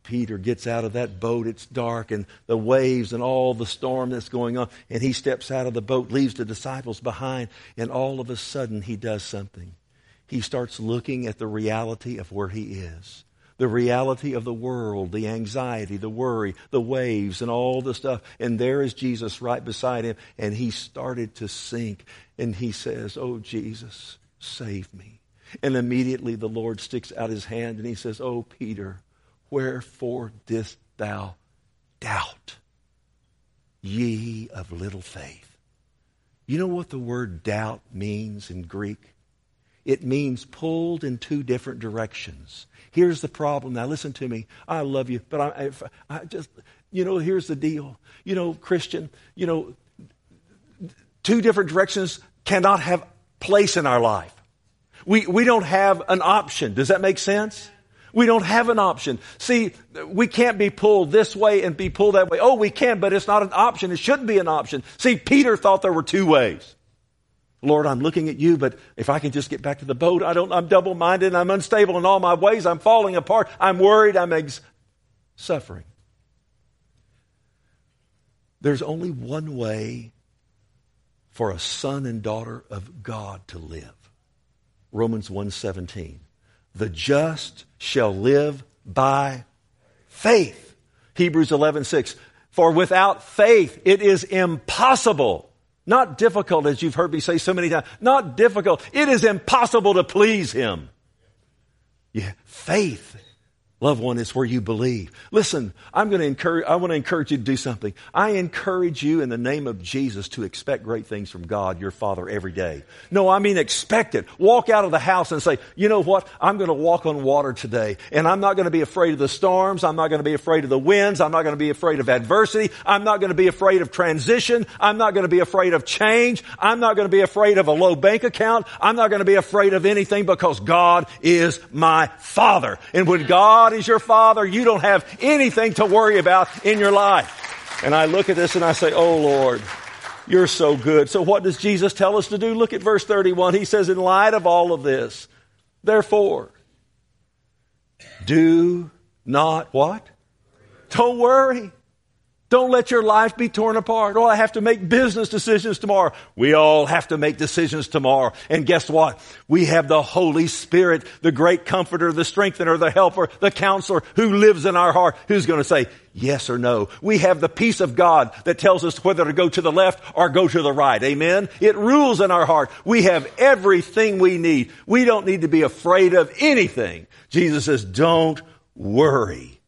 Peter gets out of that boat. It's dark and the waves and all the storm that's going on. And he steps out of the boat, leaves the disciples behind. And all of a sudden he does something. He starts looking at the reality of where he is. The reality of the world, the anxiety, the worry, the waves and all the stuff. And there is Jesus right beside him. And he started to sink. And he says, "Oh, Jesus, save me." And immediately the Lord sticks out his hand and he says, "Oh, Peter, wherefore didst thou doubt, ye of little faith?" You know what the word doubt means in Greek? It means pulled in two different directions. Here's the problem. Now listen to me. I love you, but I just, here's the deal. Christian, two different directions cannot have place in our life. We don't have an option. Does that make sense? We don't have an option. See, we can't be pulled this way and be pulled that way. Oh, we can, but it's not an option. It shouldn't be an option. See, Peter thought there were two ways. Lord, I'm looking at you, but if I can just get back to the boat, I'm double-minded, I'm unstable in all my ways, I'm falling apart, I'm worried, I'm suffering. There's only one way for a son and daughter of God to live. Romans 1:17. The just shall live by faith. Hebrews 11:6. For without faith it is impossible, not difficult, as you've heard me say so many times, not difficult. It is impossible to please Him. Yeah, faith, loved one, is where you believe. Listen, I want to encourage you to do something. I encourage you in the name of Jesus to expect great things from God, your Father, every day. No, I mean expect it. Walk out of the house and say, you know what? I'm going to walk on water today. And I'm not going to be afraid of the storms. I'm not going to be afraid of the winds. I'm not going to be afraid of adversity. I'm not going to be afraid of transition. I'm not going to be afraid of change. I'm not going to be afraid of a low bank account. I'm not going to be afraid of anything because God is my Father. And when God is your Father, you don't have anything to worry about in your life. And I look at this and I say, oh Lord, you're so good. So what does Jesus tell us to do? Look at verse 31. He says, in light of all of this, therefore, do not what? Don't worry. Don't let your life be torn apart. Oh, I have to make business decisions tomorrow. We all have to make decisions tomorrow. And guess what? We have the Holy Spirit, the great comforter, the strengthener, the helper, the counselor who lives in our heart, who's going to say yes or no. We have the peace of God that tells us whether to go to the left or go to the right. Amen? It rules in our heart. We have everything we need. We don't need to be afraid of anything. Jesus says, don't worry.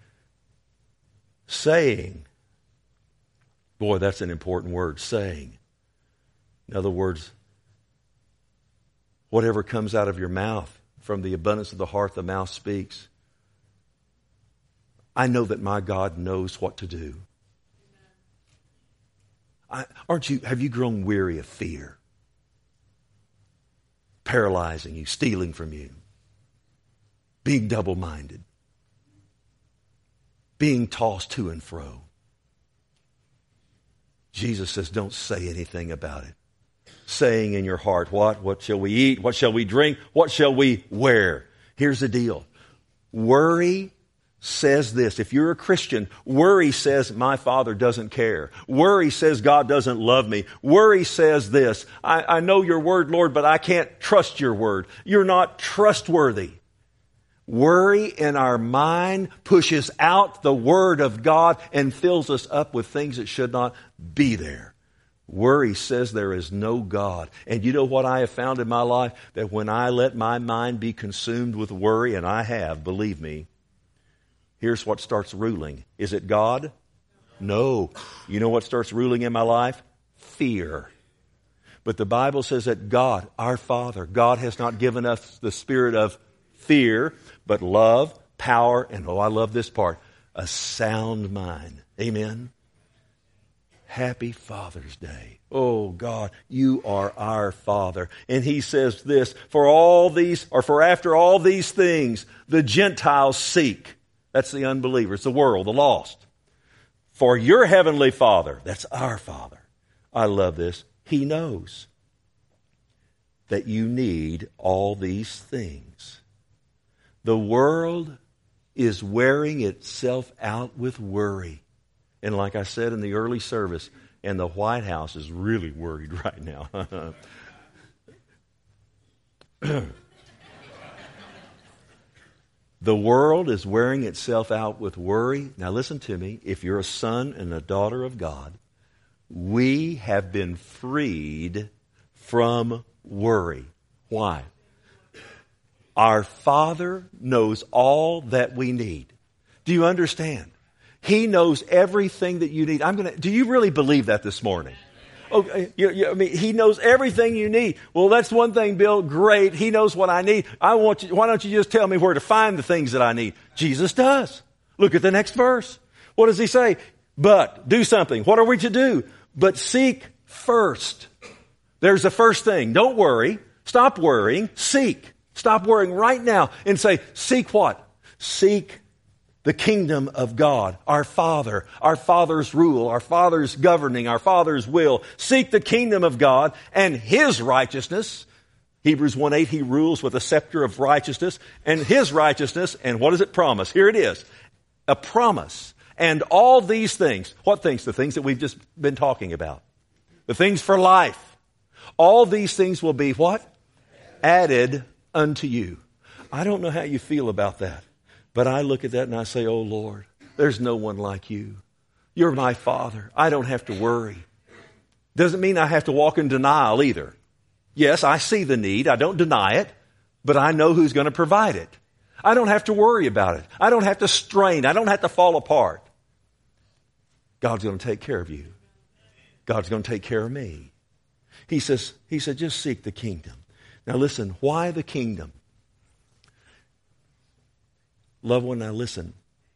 Saying, boy, that's an important word, saying. In other words, whatever comes out of your mouth, from the abundance of the heart, the mouth speaks. I know that my God knows what to do. Have you grown weary of fear? Paralyzing you, stealing from you, being double-minded, being tossed to and fro. Jesus says, don't say anything about it. Saying in your heart, what? What shall we eat? What shall we drink? What shall we wear? Here's the deal. Worry says this. If you're a Christian, worry says my Father doesn't care. Worry says God doesn't love me. Worry says this. I know your word, Lord, but I can't trust your word. You're not trustworthy. Worry in our mind pushes out the Word of God and fills us up with things that should not be there. Worry says there is no God. And you know what I have found in my life? That when I let my mind be consumed with worry, and I have, believe me, here's what starts ruling. Is it God? No. You know what starts ruling in my life? Fear. But the Bible says that God, our Father, God has not given us the spirit of fear, but love, power, and I love this part, a sound mind. Amen. Happy Father's Day. Oh God, you are our Father. And He says this, for after all these things, the Gentiles seek. That's the unbelievers, the world, the lost. For your heavenly Father, that's our Father. I love this. He knows that you need all these things. The world is wearing itself out with worry. And like I said in the early service, and the White House is really worried right now. The world is wearing itself out with worry. Now listen to me. If you're a son and a daughter of God, we have been freed from worry. Why? Our Father knows all that we need. Do you understand? He knows everything that you need. Do you really believe that this morning? Okay, He knows everything you need. Well, that's one thing, Bill. Great. He knows what I need. Why don't you just tell me where to find the things that I need? Jesus does. Look at the next verse. What does he say? But, do something. What are we to do? But seek first. There's the first thing. Don't worry. Stop worrying. Seek. Stop worrying right now and say, seek what? Seek the kingdom of God, our Father, our Father's rule, our Father's governing, our Father's will. Seek the kingdom of God and His righteousness. Hebrews 1:8, He rules with a scepter of righteousness, and His righteousness, and what does it promise? Here it is, a promise. And all these things, what things? The things that we've just been talking about. The things for life. All these things will be what? Added unto you. I don't know how you feel about that. But I look at that and I say, oh Lord, there's no one like you. You're my Father. I don't have to worry. Doesn't mean I have to walk in denial either. Yes, I see the need. I don't deny it, but I know who's going to provide it. I don't have to worry about it. I don't have to strain. I don't have to fall apart. God's going to take care of you. God's going to take care of me. He said, just seek the kingdom. Now listen, why the kingdom? Loved one, now listen.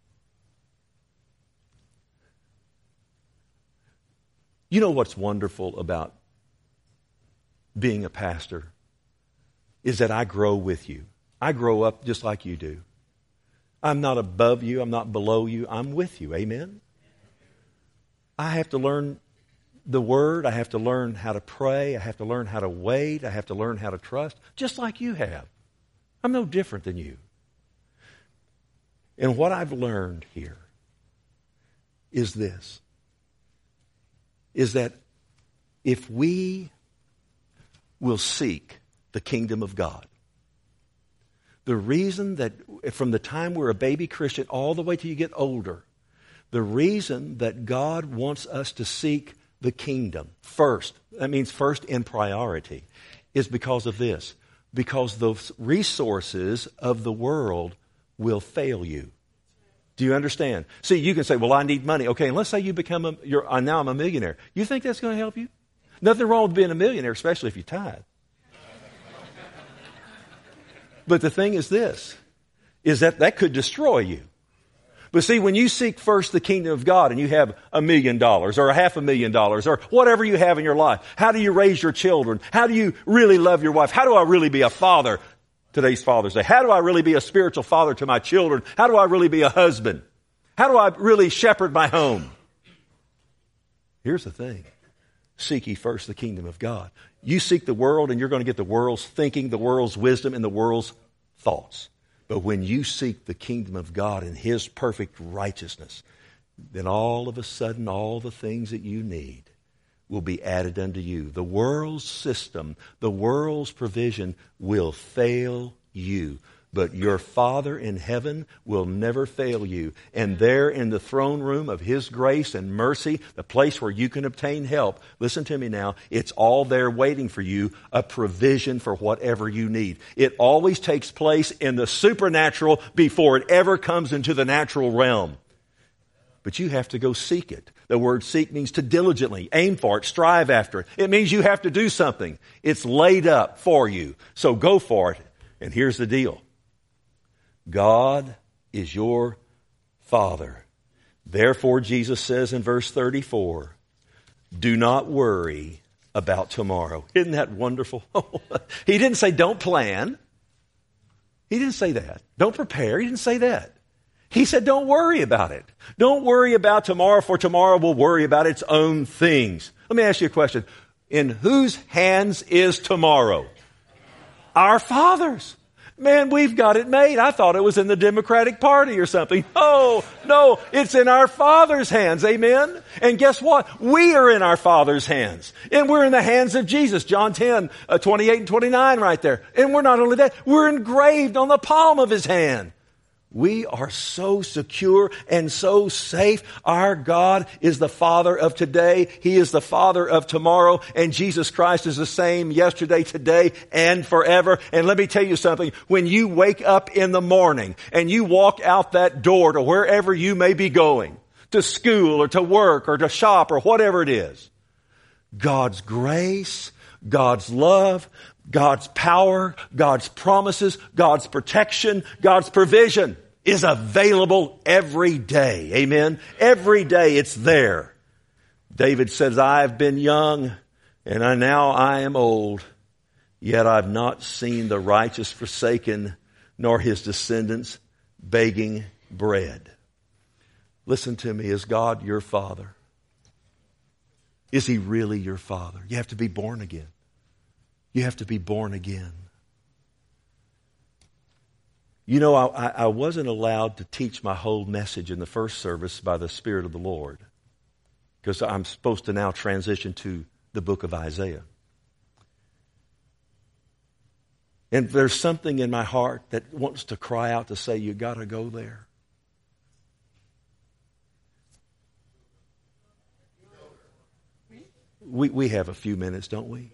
You know what's wonderful about being a pastor is that I grow with you. I grow up just like you do. I'm not above you. I'm not below you. I'm with you. Amen? I have to learn the Word. I have to learn how to pray. I have to learn how to wait. I have to learn how to trust, just like you have. I'm no different than you. And what I've learned here is this, is that if we will seek the kingdom of God, the reason that from the time we're a baby Christian all the way till you get older, the reason that God wants us to seek the kingdom first, that means first in priority, is because of this. Because the resources of the world will fail you. Do you understand? See, you can say, well, I need money. Okay, and let's say you become now I'm a millionaire. You think that's going to help you? Nothing wrong with being a millionaire, especially if you tithe. But the thing is this, is that could destroy you. But see, when you seek first the kingdom of God and you have $1 million or $500,000 or whatever you have in your life, how do you raise your children? How do you really love your wife? How do I really be a father? Today's Father's Day. How do I really be a spiritual father to my children? How do I really be a husband? How do I really shepherd my home? Here's the thing. Seek ye first the kingdom of God. You seek the world and you're going to get the world's thinking, the world's wisdom, and the world's thoughts. But when you seek the kingdom of God and His perfect righteousness, then all of a sudden all the things that you need will be added unto you. The world's system, the world's provision will fail you. But your Father in heaven will never fail you. And there in the throne room of His grace and mercy, the place where you can obtain help, listen to me now, it's all there waiting for you, a provision for whatever you need. It always takes place in the supernatural before it ever comes into the natural realm. But you have to go seek it. The word seek means to diligently, aim for it, strive after it. It means you have to do something. It's laid up for you. So go for it. And here's the deal. God is your Father. Therefore, Jesus says in verse 34, do not worry about tomorrow. Isn't that wonderful? He didn't say don't plan. He didn't say that. Don't prepare. He didn't say that. He said, don't worry about it. Don't worry about tomorrow, for tomorrow will worry about its own things. Let me ask you a question. In whose hands is tomorrow? Our Father's. Man, we've got it made. I thought it was in the Democratic Party or something. Oh, no, it's in our Father's hands. Amen? And guess what? We are in our Father's hands. And we're in the hands of Jesus. John 10, 28 and 29 right there. And we're not only that, we're engraved on the palm of His hand. We are so secure and so safe. Our God is the Father of today. He is the Father of tomorrow. And Jesus Christ is the same yesterday, today, and forever. And let me tell you something. When you wake up in the morning and you walk out that door to wherever you may be going, to school or to work or to shop or whatever it is, God's grace, God's love, God's power, God's promises, God's protection, God's provision is available every day. Amen? Every day it's there. David says, I've been young and now I am old, yet I've not seen the righteous forsaken, nor his descendants begging bread. Listen to me. Is God your Father? Is He really your Father? You have to be born again. You have to be born again. You know, I wasn't allowed to teach my whole message in the first service by the Spirit of the Lord, because I'm supposed to now transition to the book of Isaiah. And there's something in my heart that wants to cry out to say, you got to go there. We have a few minutes, don't we?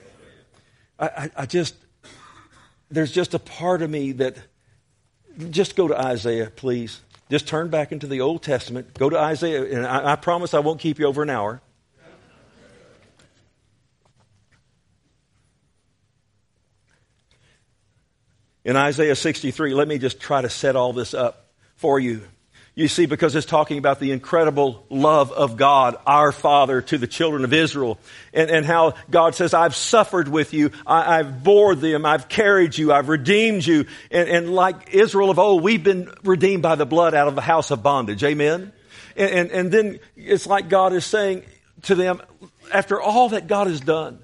There's just a part of me that, just go to Isaiah, please. Just turn back into the Old Testament. Go to Isaiah, and I promise I won't keep you over an hour. In Isaiah 63, let me just try to set all this up for you. You see, because it's talking about the incredible love of God, our Father, to the children of Israel. And how God says, I've suffered with you. I've bore them. I've carried you. I've redeemed you. And like Israel of old, we've been redeemed by the blood out of the house of bondage. Amen? And then it's like God is saying to them, after all that God has done,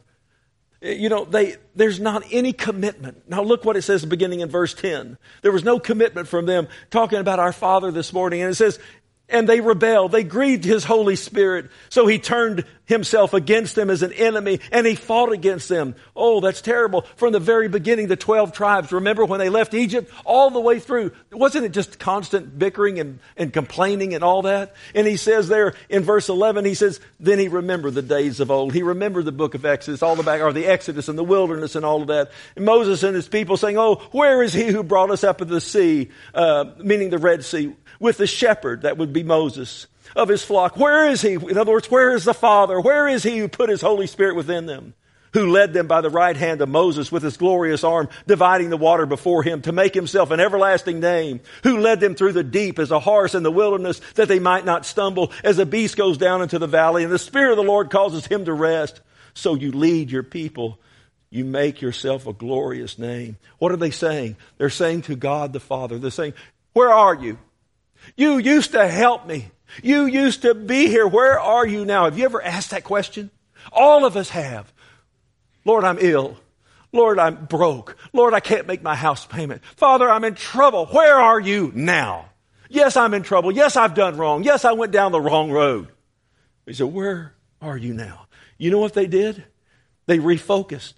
you know, there's not any commitment. Now look what it says beginning in verse 10. There was no commitment from them, talking about our Father this morning. And it says, and they rebelled. They grieved His Holy Spirit. So He turned Himself against them as an enemy, and He fought against them. Oh, that's terrible. From the very beginning, the 12 tribes, remember when they left Egypt? All the way through. Wasn't it just constant bickering and complaining and all that? And He says there in verse 11, He says, then He remembered the days of old. He remembered the book of Exodus, all the back, or the Exodus and the wilderness and all of that. And Moses and his people saying, oh, where is He who brought us up of the sea, meaning the Red Sea, with the shepherd, that would be Moses, of his flock? Where is He? In other words, where is the Father? Where is He who put His Holy Spirit within them? Who led them by the right hand of Moses with His glorious arm, dividing the water before Him to make Himself an everlasting name? Who led them through the deep as a horse in the wilderness, that they might not stumble, as a beast goes down into the valley, and the Spirit of the Lord causes him to rest. So you lead your people. You make yourself a glorious name. What are they saying? They're saying to God the Father, they're saying, where are you? You used to help me. You used to be here. Where are you now? Have you ever asked that question? All of us have. Lord, I'm ill. Lord, I'm broke. Lord, I can't make my house payment. Father, I'm in trouble. Where are you now? Yes, I'm in trouble. Yes, I've done wrong. Yes, I went down the wrong road. He said, where are you now? You know what they did? They refocused.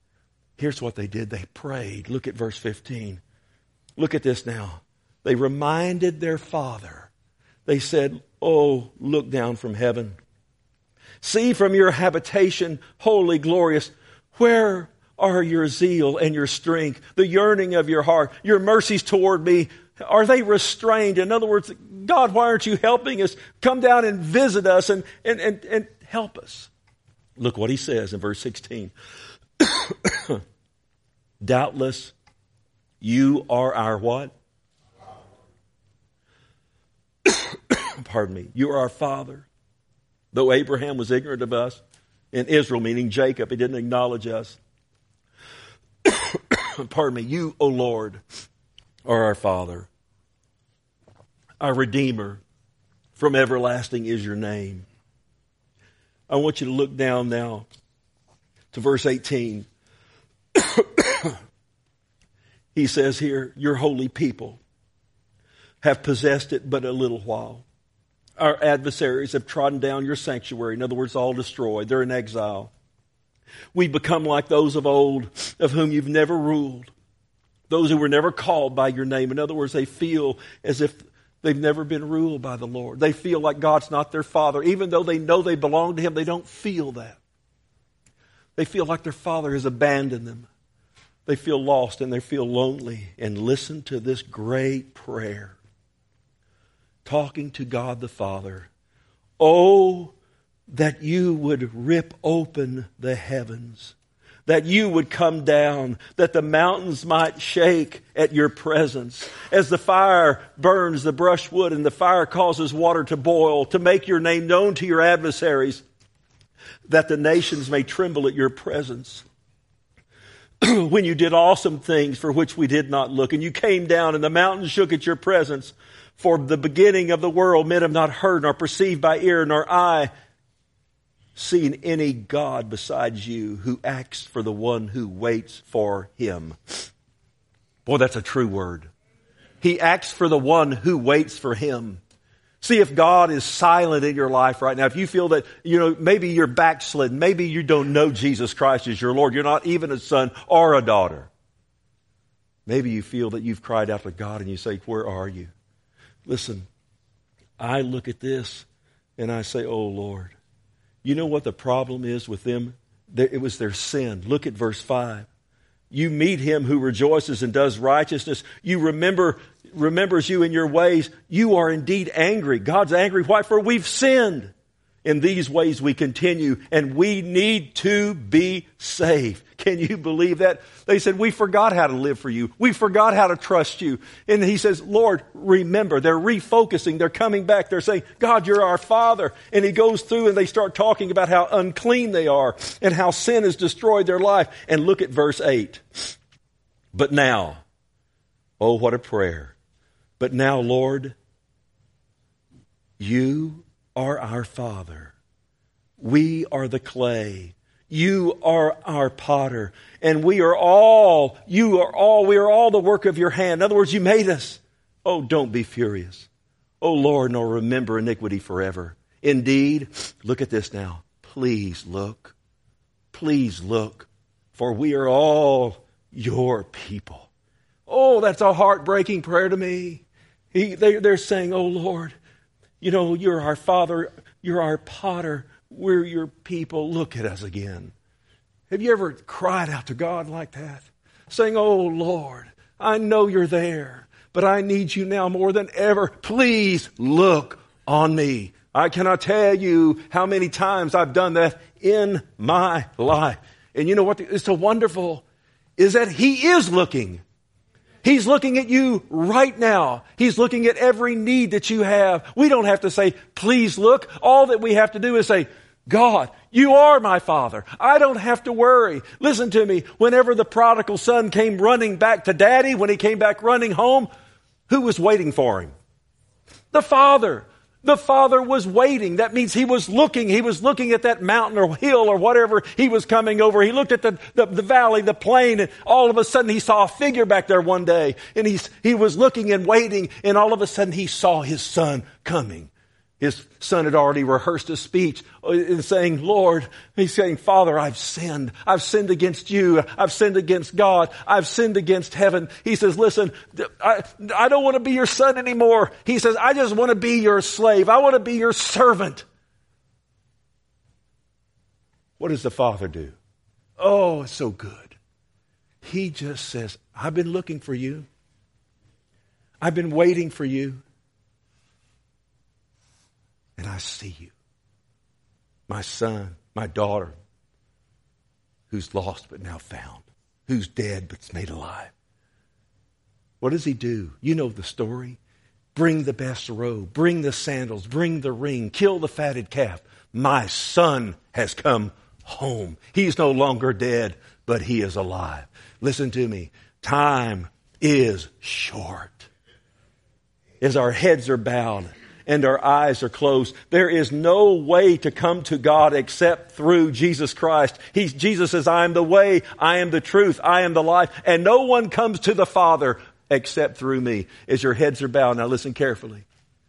Here's what they did. They prayed. Look at verse 15. Look at this now. They reminded their Father. They said, oh, look down from heaven. See from your habitation, holy, glorious, where are your zeal and your strength, the yearning of your heart, your mercies toward me? Are they restrained? In other words, God, why aren't you helping us? Come down and visit us and help us. Look what He says in verse 16. Doubtless you are our what? Pardon me. You are our Father. Though Abraham was ignorant of us, and Israel, meaning Jacob, he didn't acknowledge us. Pardon me. You, O Lord, are our Father. Our Redeemer. From everlasting is your name. I want you to look down now to verse 18. He says here, your holy people have possessed it but a little while. Our adversaries have trodden down your sanctuary. In other words, all destroyed. They're in exile. We become like those of old, of whom you've never ruled. Those who were never called by your name. In other words, they feel as if they've never been ruled by the Lord. They feel like God's not their Father. Even though they know they belong to Him, they don't feel that. They feel like their Father has abandoned them. They feel lost and they feel lonely. And listen to this great prayer. Talking to God the Father. Oh, that you would rip open the heavens. That you would come down. That the mountains might shake at your presence. As the fire burns the brushwood and the fire causes water to boil. To make your name known to your adversaries. That the nations may tremble at your presence. When you did awesome things for which we did not look. And you came down and the mountains shook at your presence. For the beginning of the world men have not heard nor perceived by ear nor eye seen any God besides you who acts for the one who waits for Him. Boy, that's a true word. He acts for the one who waits for Him. See, if God is silent in your life right now, if you feel that, maybe you're backslidden, maybe you don't know Jesus Christ as your Lord, you're not even a son or a daughter. Maybe you feel that you've cried out to God and you say, where are you? Listen, I look at this and I say, oh Lord, you know what the problem is with them? It was their sin. Look at verse 5. You meet Him who rejoices and does righteousness. You remembers you in your ways. You are indeed angry. God's angry. Why? For we've sinned. In these ways we continue, and we need to be saved. Can you believe that? They said, we forgot how to live for you. We forgot how to trust you. And He says, Lord, remember. They're refocusing. They're coming back. They're saying, God, you're our Father. And He goes through and they start talking about how unclean they are and how sin has destroyed their life. And look at verse 8. But now, oh, what a prayer. But now, Lord, you are our Father. We are the clay. You are our potter. And we are all the work of your hand. In other words, you made us. Oh, don't be furious. Oh, Lord, nor remember iniquity forever. Indeed, look at this now. Please look. Please look. For we are all your people. Oh, that's a heartbreaking prayer to me. They're saying, oh, Lord, you're our Father, you're our potter, we're your people. Look at us again. Have you ever cried out to God like that? Saying, oh, Lord, I know you're there, but I need you now more than ever. Please look on me. I cannot tell you how many times I've done that in my life. And you know what is so wonderful is that He is looking. He's looking at you right now. He's looking at every need that you have. We don't have to say, please look. All that we have to do is say, God, you are my Father. I don't have to worry. Listen to me. Whenever the prodigal son came running back to Daddy, when he came back running home, who was waiting for him? The Father. The Father was waiting. That means He was looking. He was looking at that mountain or hill or whatever He was coming over. He looked at the valley, the plain, and all of a sudden He saw a figure back there one day. And he was looking and waiting, and all of a sudden He saw His son coming. His son had already rehearsed a speech in saying, Lord, he's saying, Father, I've sinned. I've sinned against you. I've sinned against God. I've sinned against heaven. He says, listen, I don't want to be your son anymore. He says, I just want to be your slave. I want to be your servant. What does the Father do? Oh, it's so good. He just says, I've been looking for you. I've been waiting for you. And I see you. My son, my daughter, who's lost but now found, who's dead but's made alive. What does He do? You know the story. Bring the best robe, bring the sandals, bring the ring, kill the fatted calf. My son has come home. He's no longer dead, but he is alive. Listen to me. Time is short. As our heads are bowed and our eyes are closed. There is no way to come to God except through Jesus Christ. Jesus says, I am the way, I am the truth, I am the life, and no one comes to the Father except through me. As your heads are bowed, now listen carefully.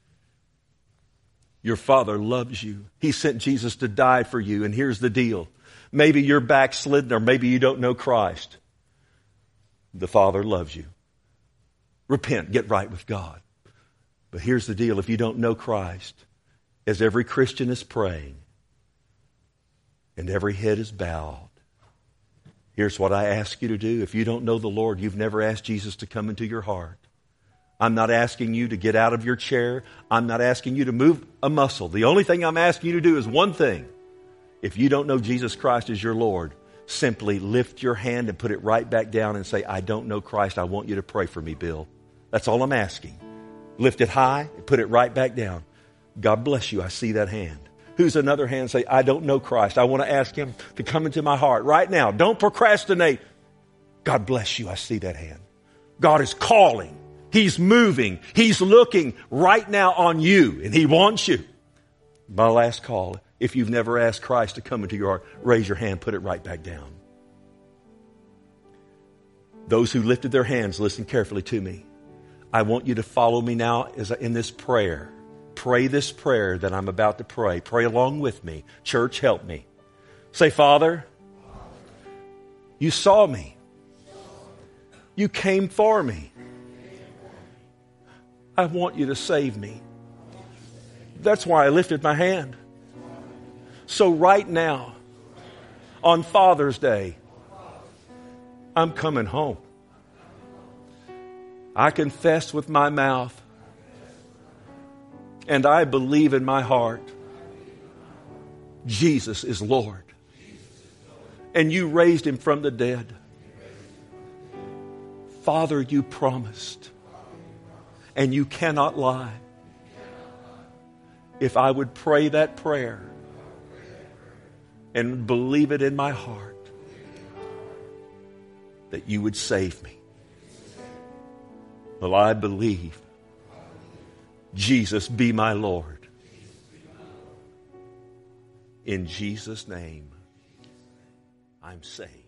Your Father loves you. He sent Jesus to die for you, and here's the deal. Maybe you're backslidden, or maybe you don't know Christ. The Father loves you. Repent, get right with God. But here's the deal. If you don't know Christ, as every Christian is praying and every head is bowed, here's what I ask you to do. If you don't know the Lord, you've never asked Jesus to come into your heart. I'm not asking you to get out of your chair. I'm not asking you to move a muscle. The only thing I'm asking you to do is one thing. If you don't know Jesus Christ as your Lord, simply lift your hand and put it right back down and say, I don't know Christ. I want you to pray for me, Bill. That's all I'm asking. Lift it high and put it right back down. God bless you. I see that hand. Who's another hand? Say, I don't know Christ. I want to ask Him to come into my heart right now. Don't procrastinate. God bless you. I see that hand. God is calling. He's moving. He's looking right now on you, and He wants you. My last call. If you've never asked Christ to come into your heart, raise your hand, put it right back down. Those who lifted their hands, listen carefully to me. I want you to follow me now in this prayer. Pray this prayer that I'm about to pray. Pray along with me. Church, help me. Say, Father, you saw me. You came for me. I want you to save me. That's why I lifted my hand. So right now, on Father's Day, I'm coming home. I confess with my mouth and I believe in my heart Jesus is Lord. And you raised Him from the dead. Father, you promised, and you cannot lie. If I would pray that prayer and believe it in my heart, that you would save me. Well, I believe. Jesus, be my Lord. In Jesus' name, I'm saved.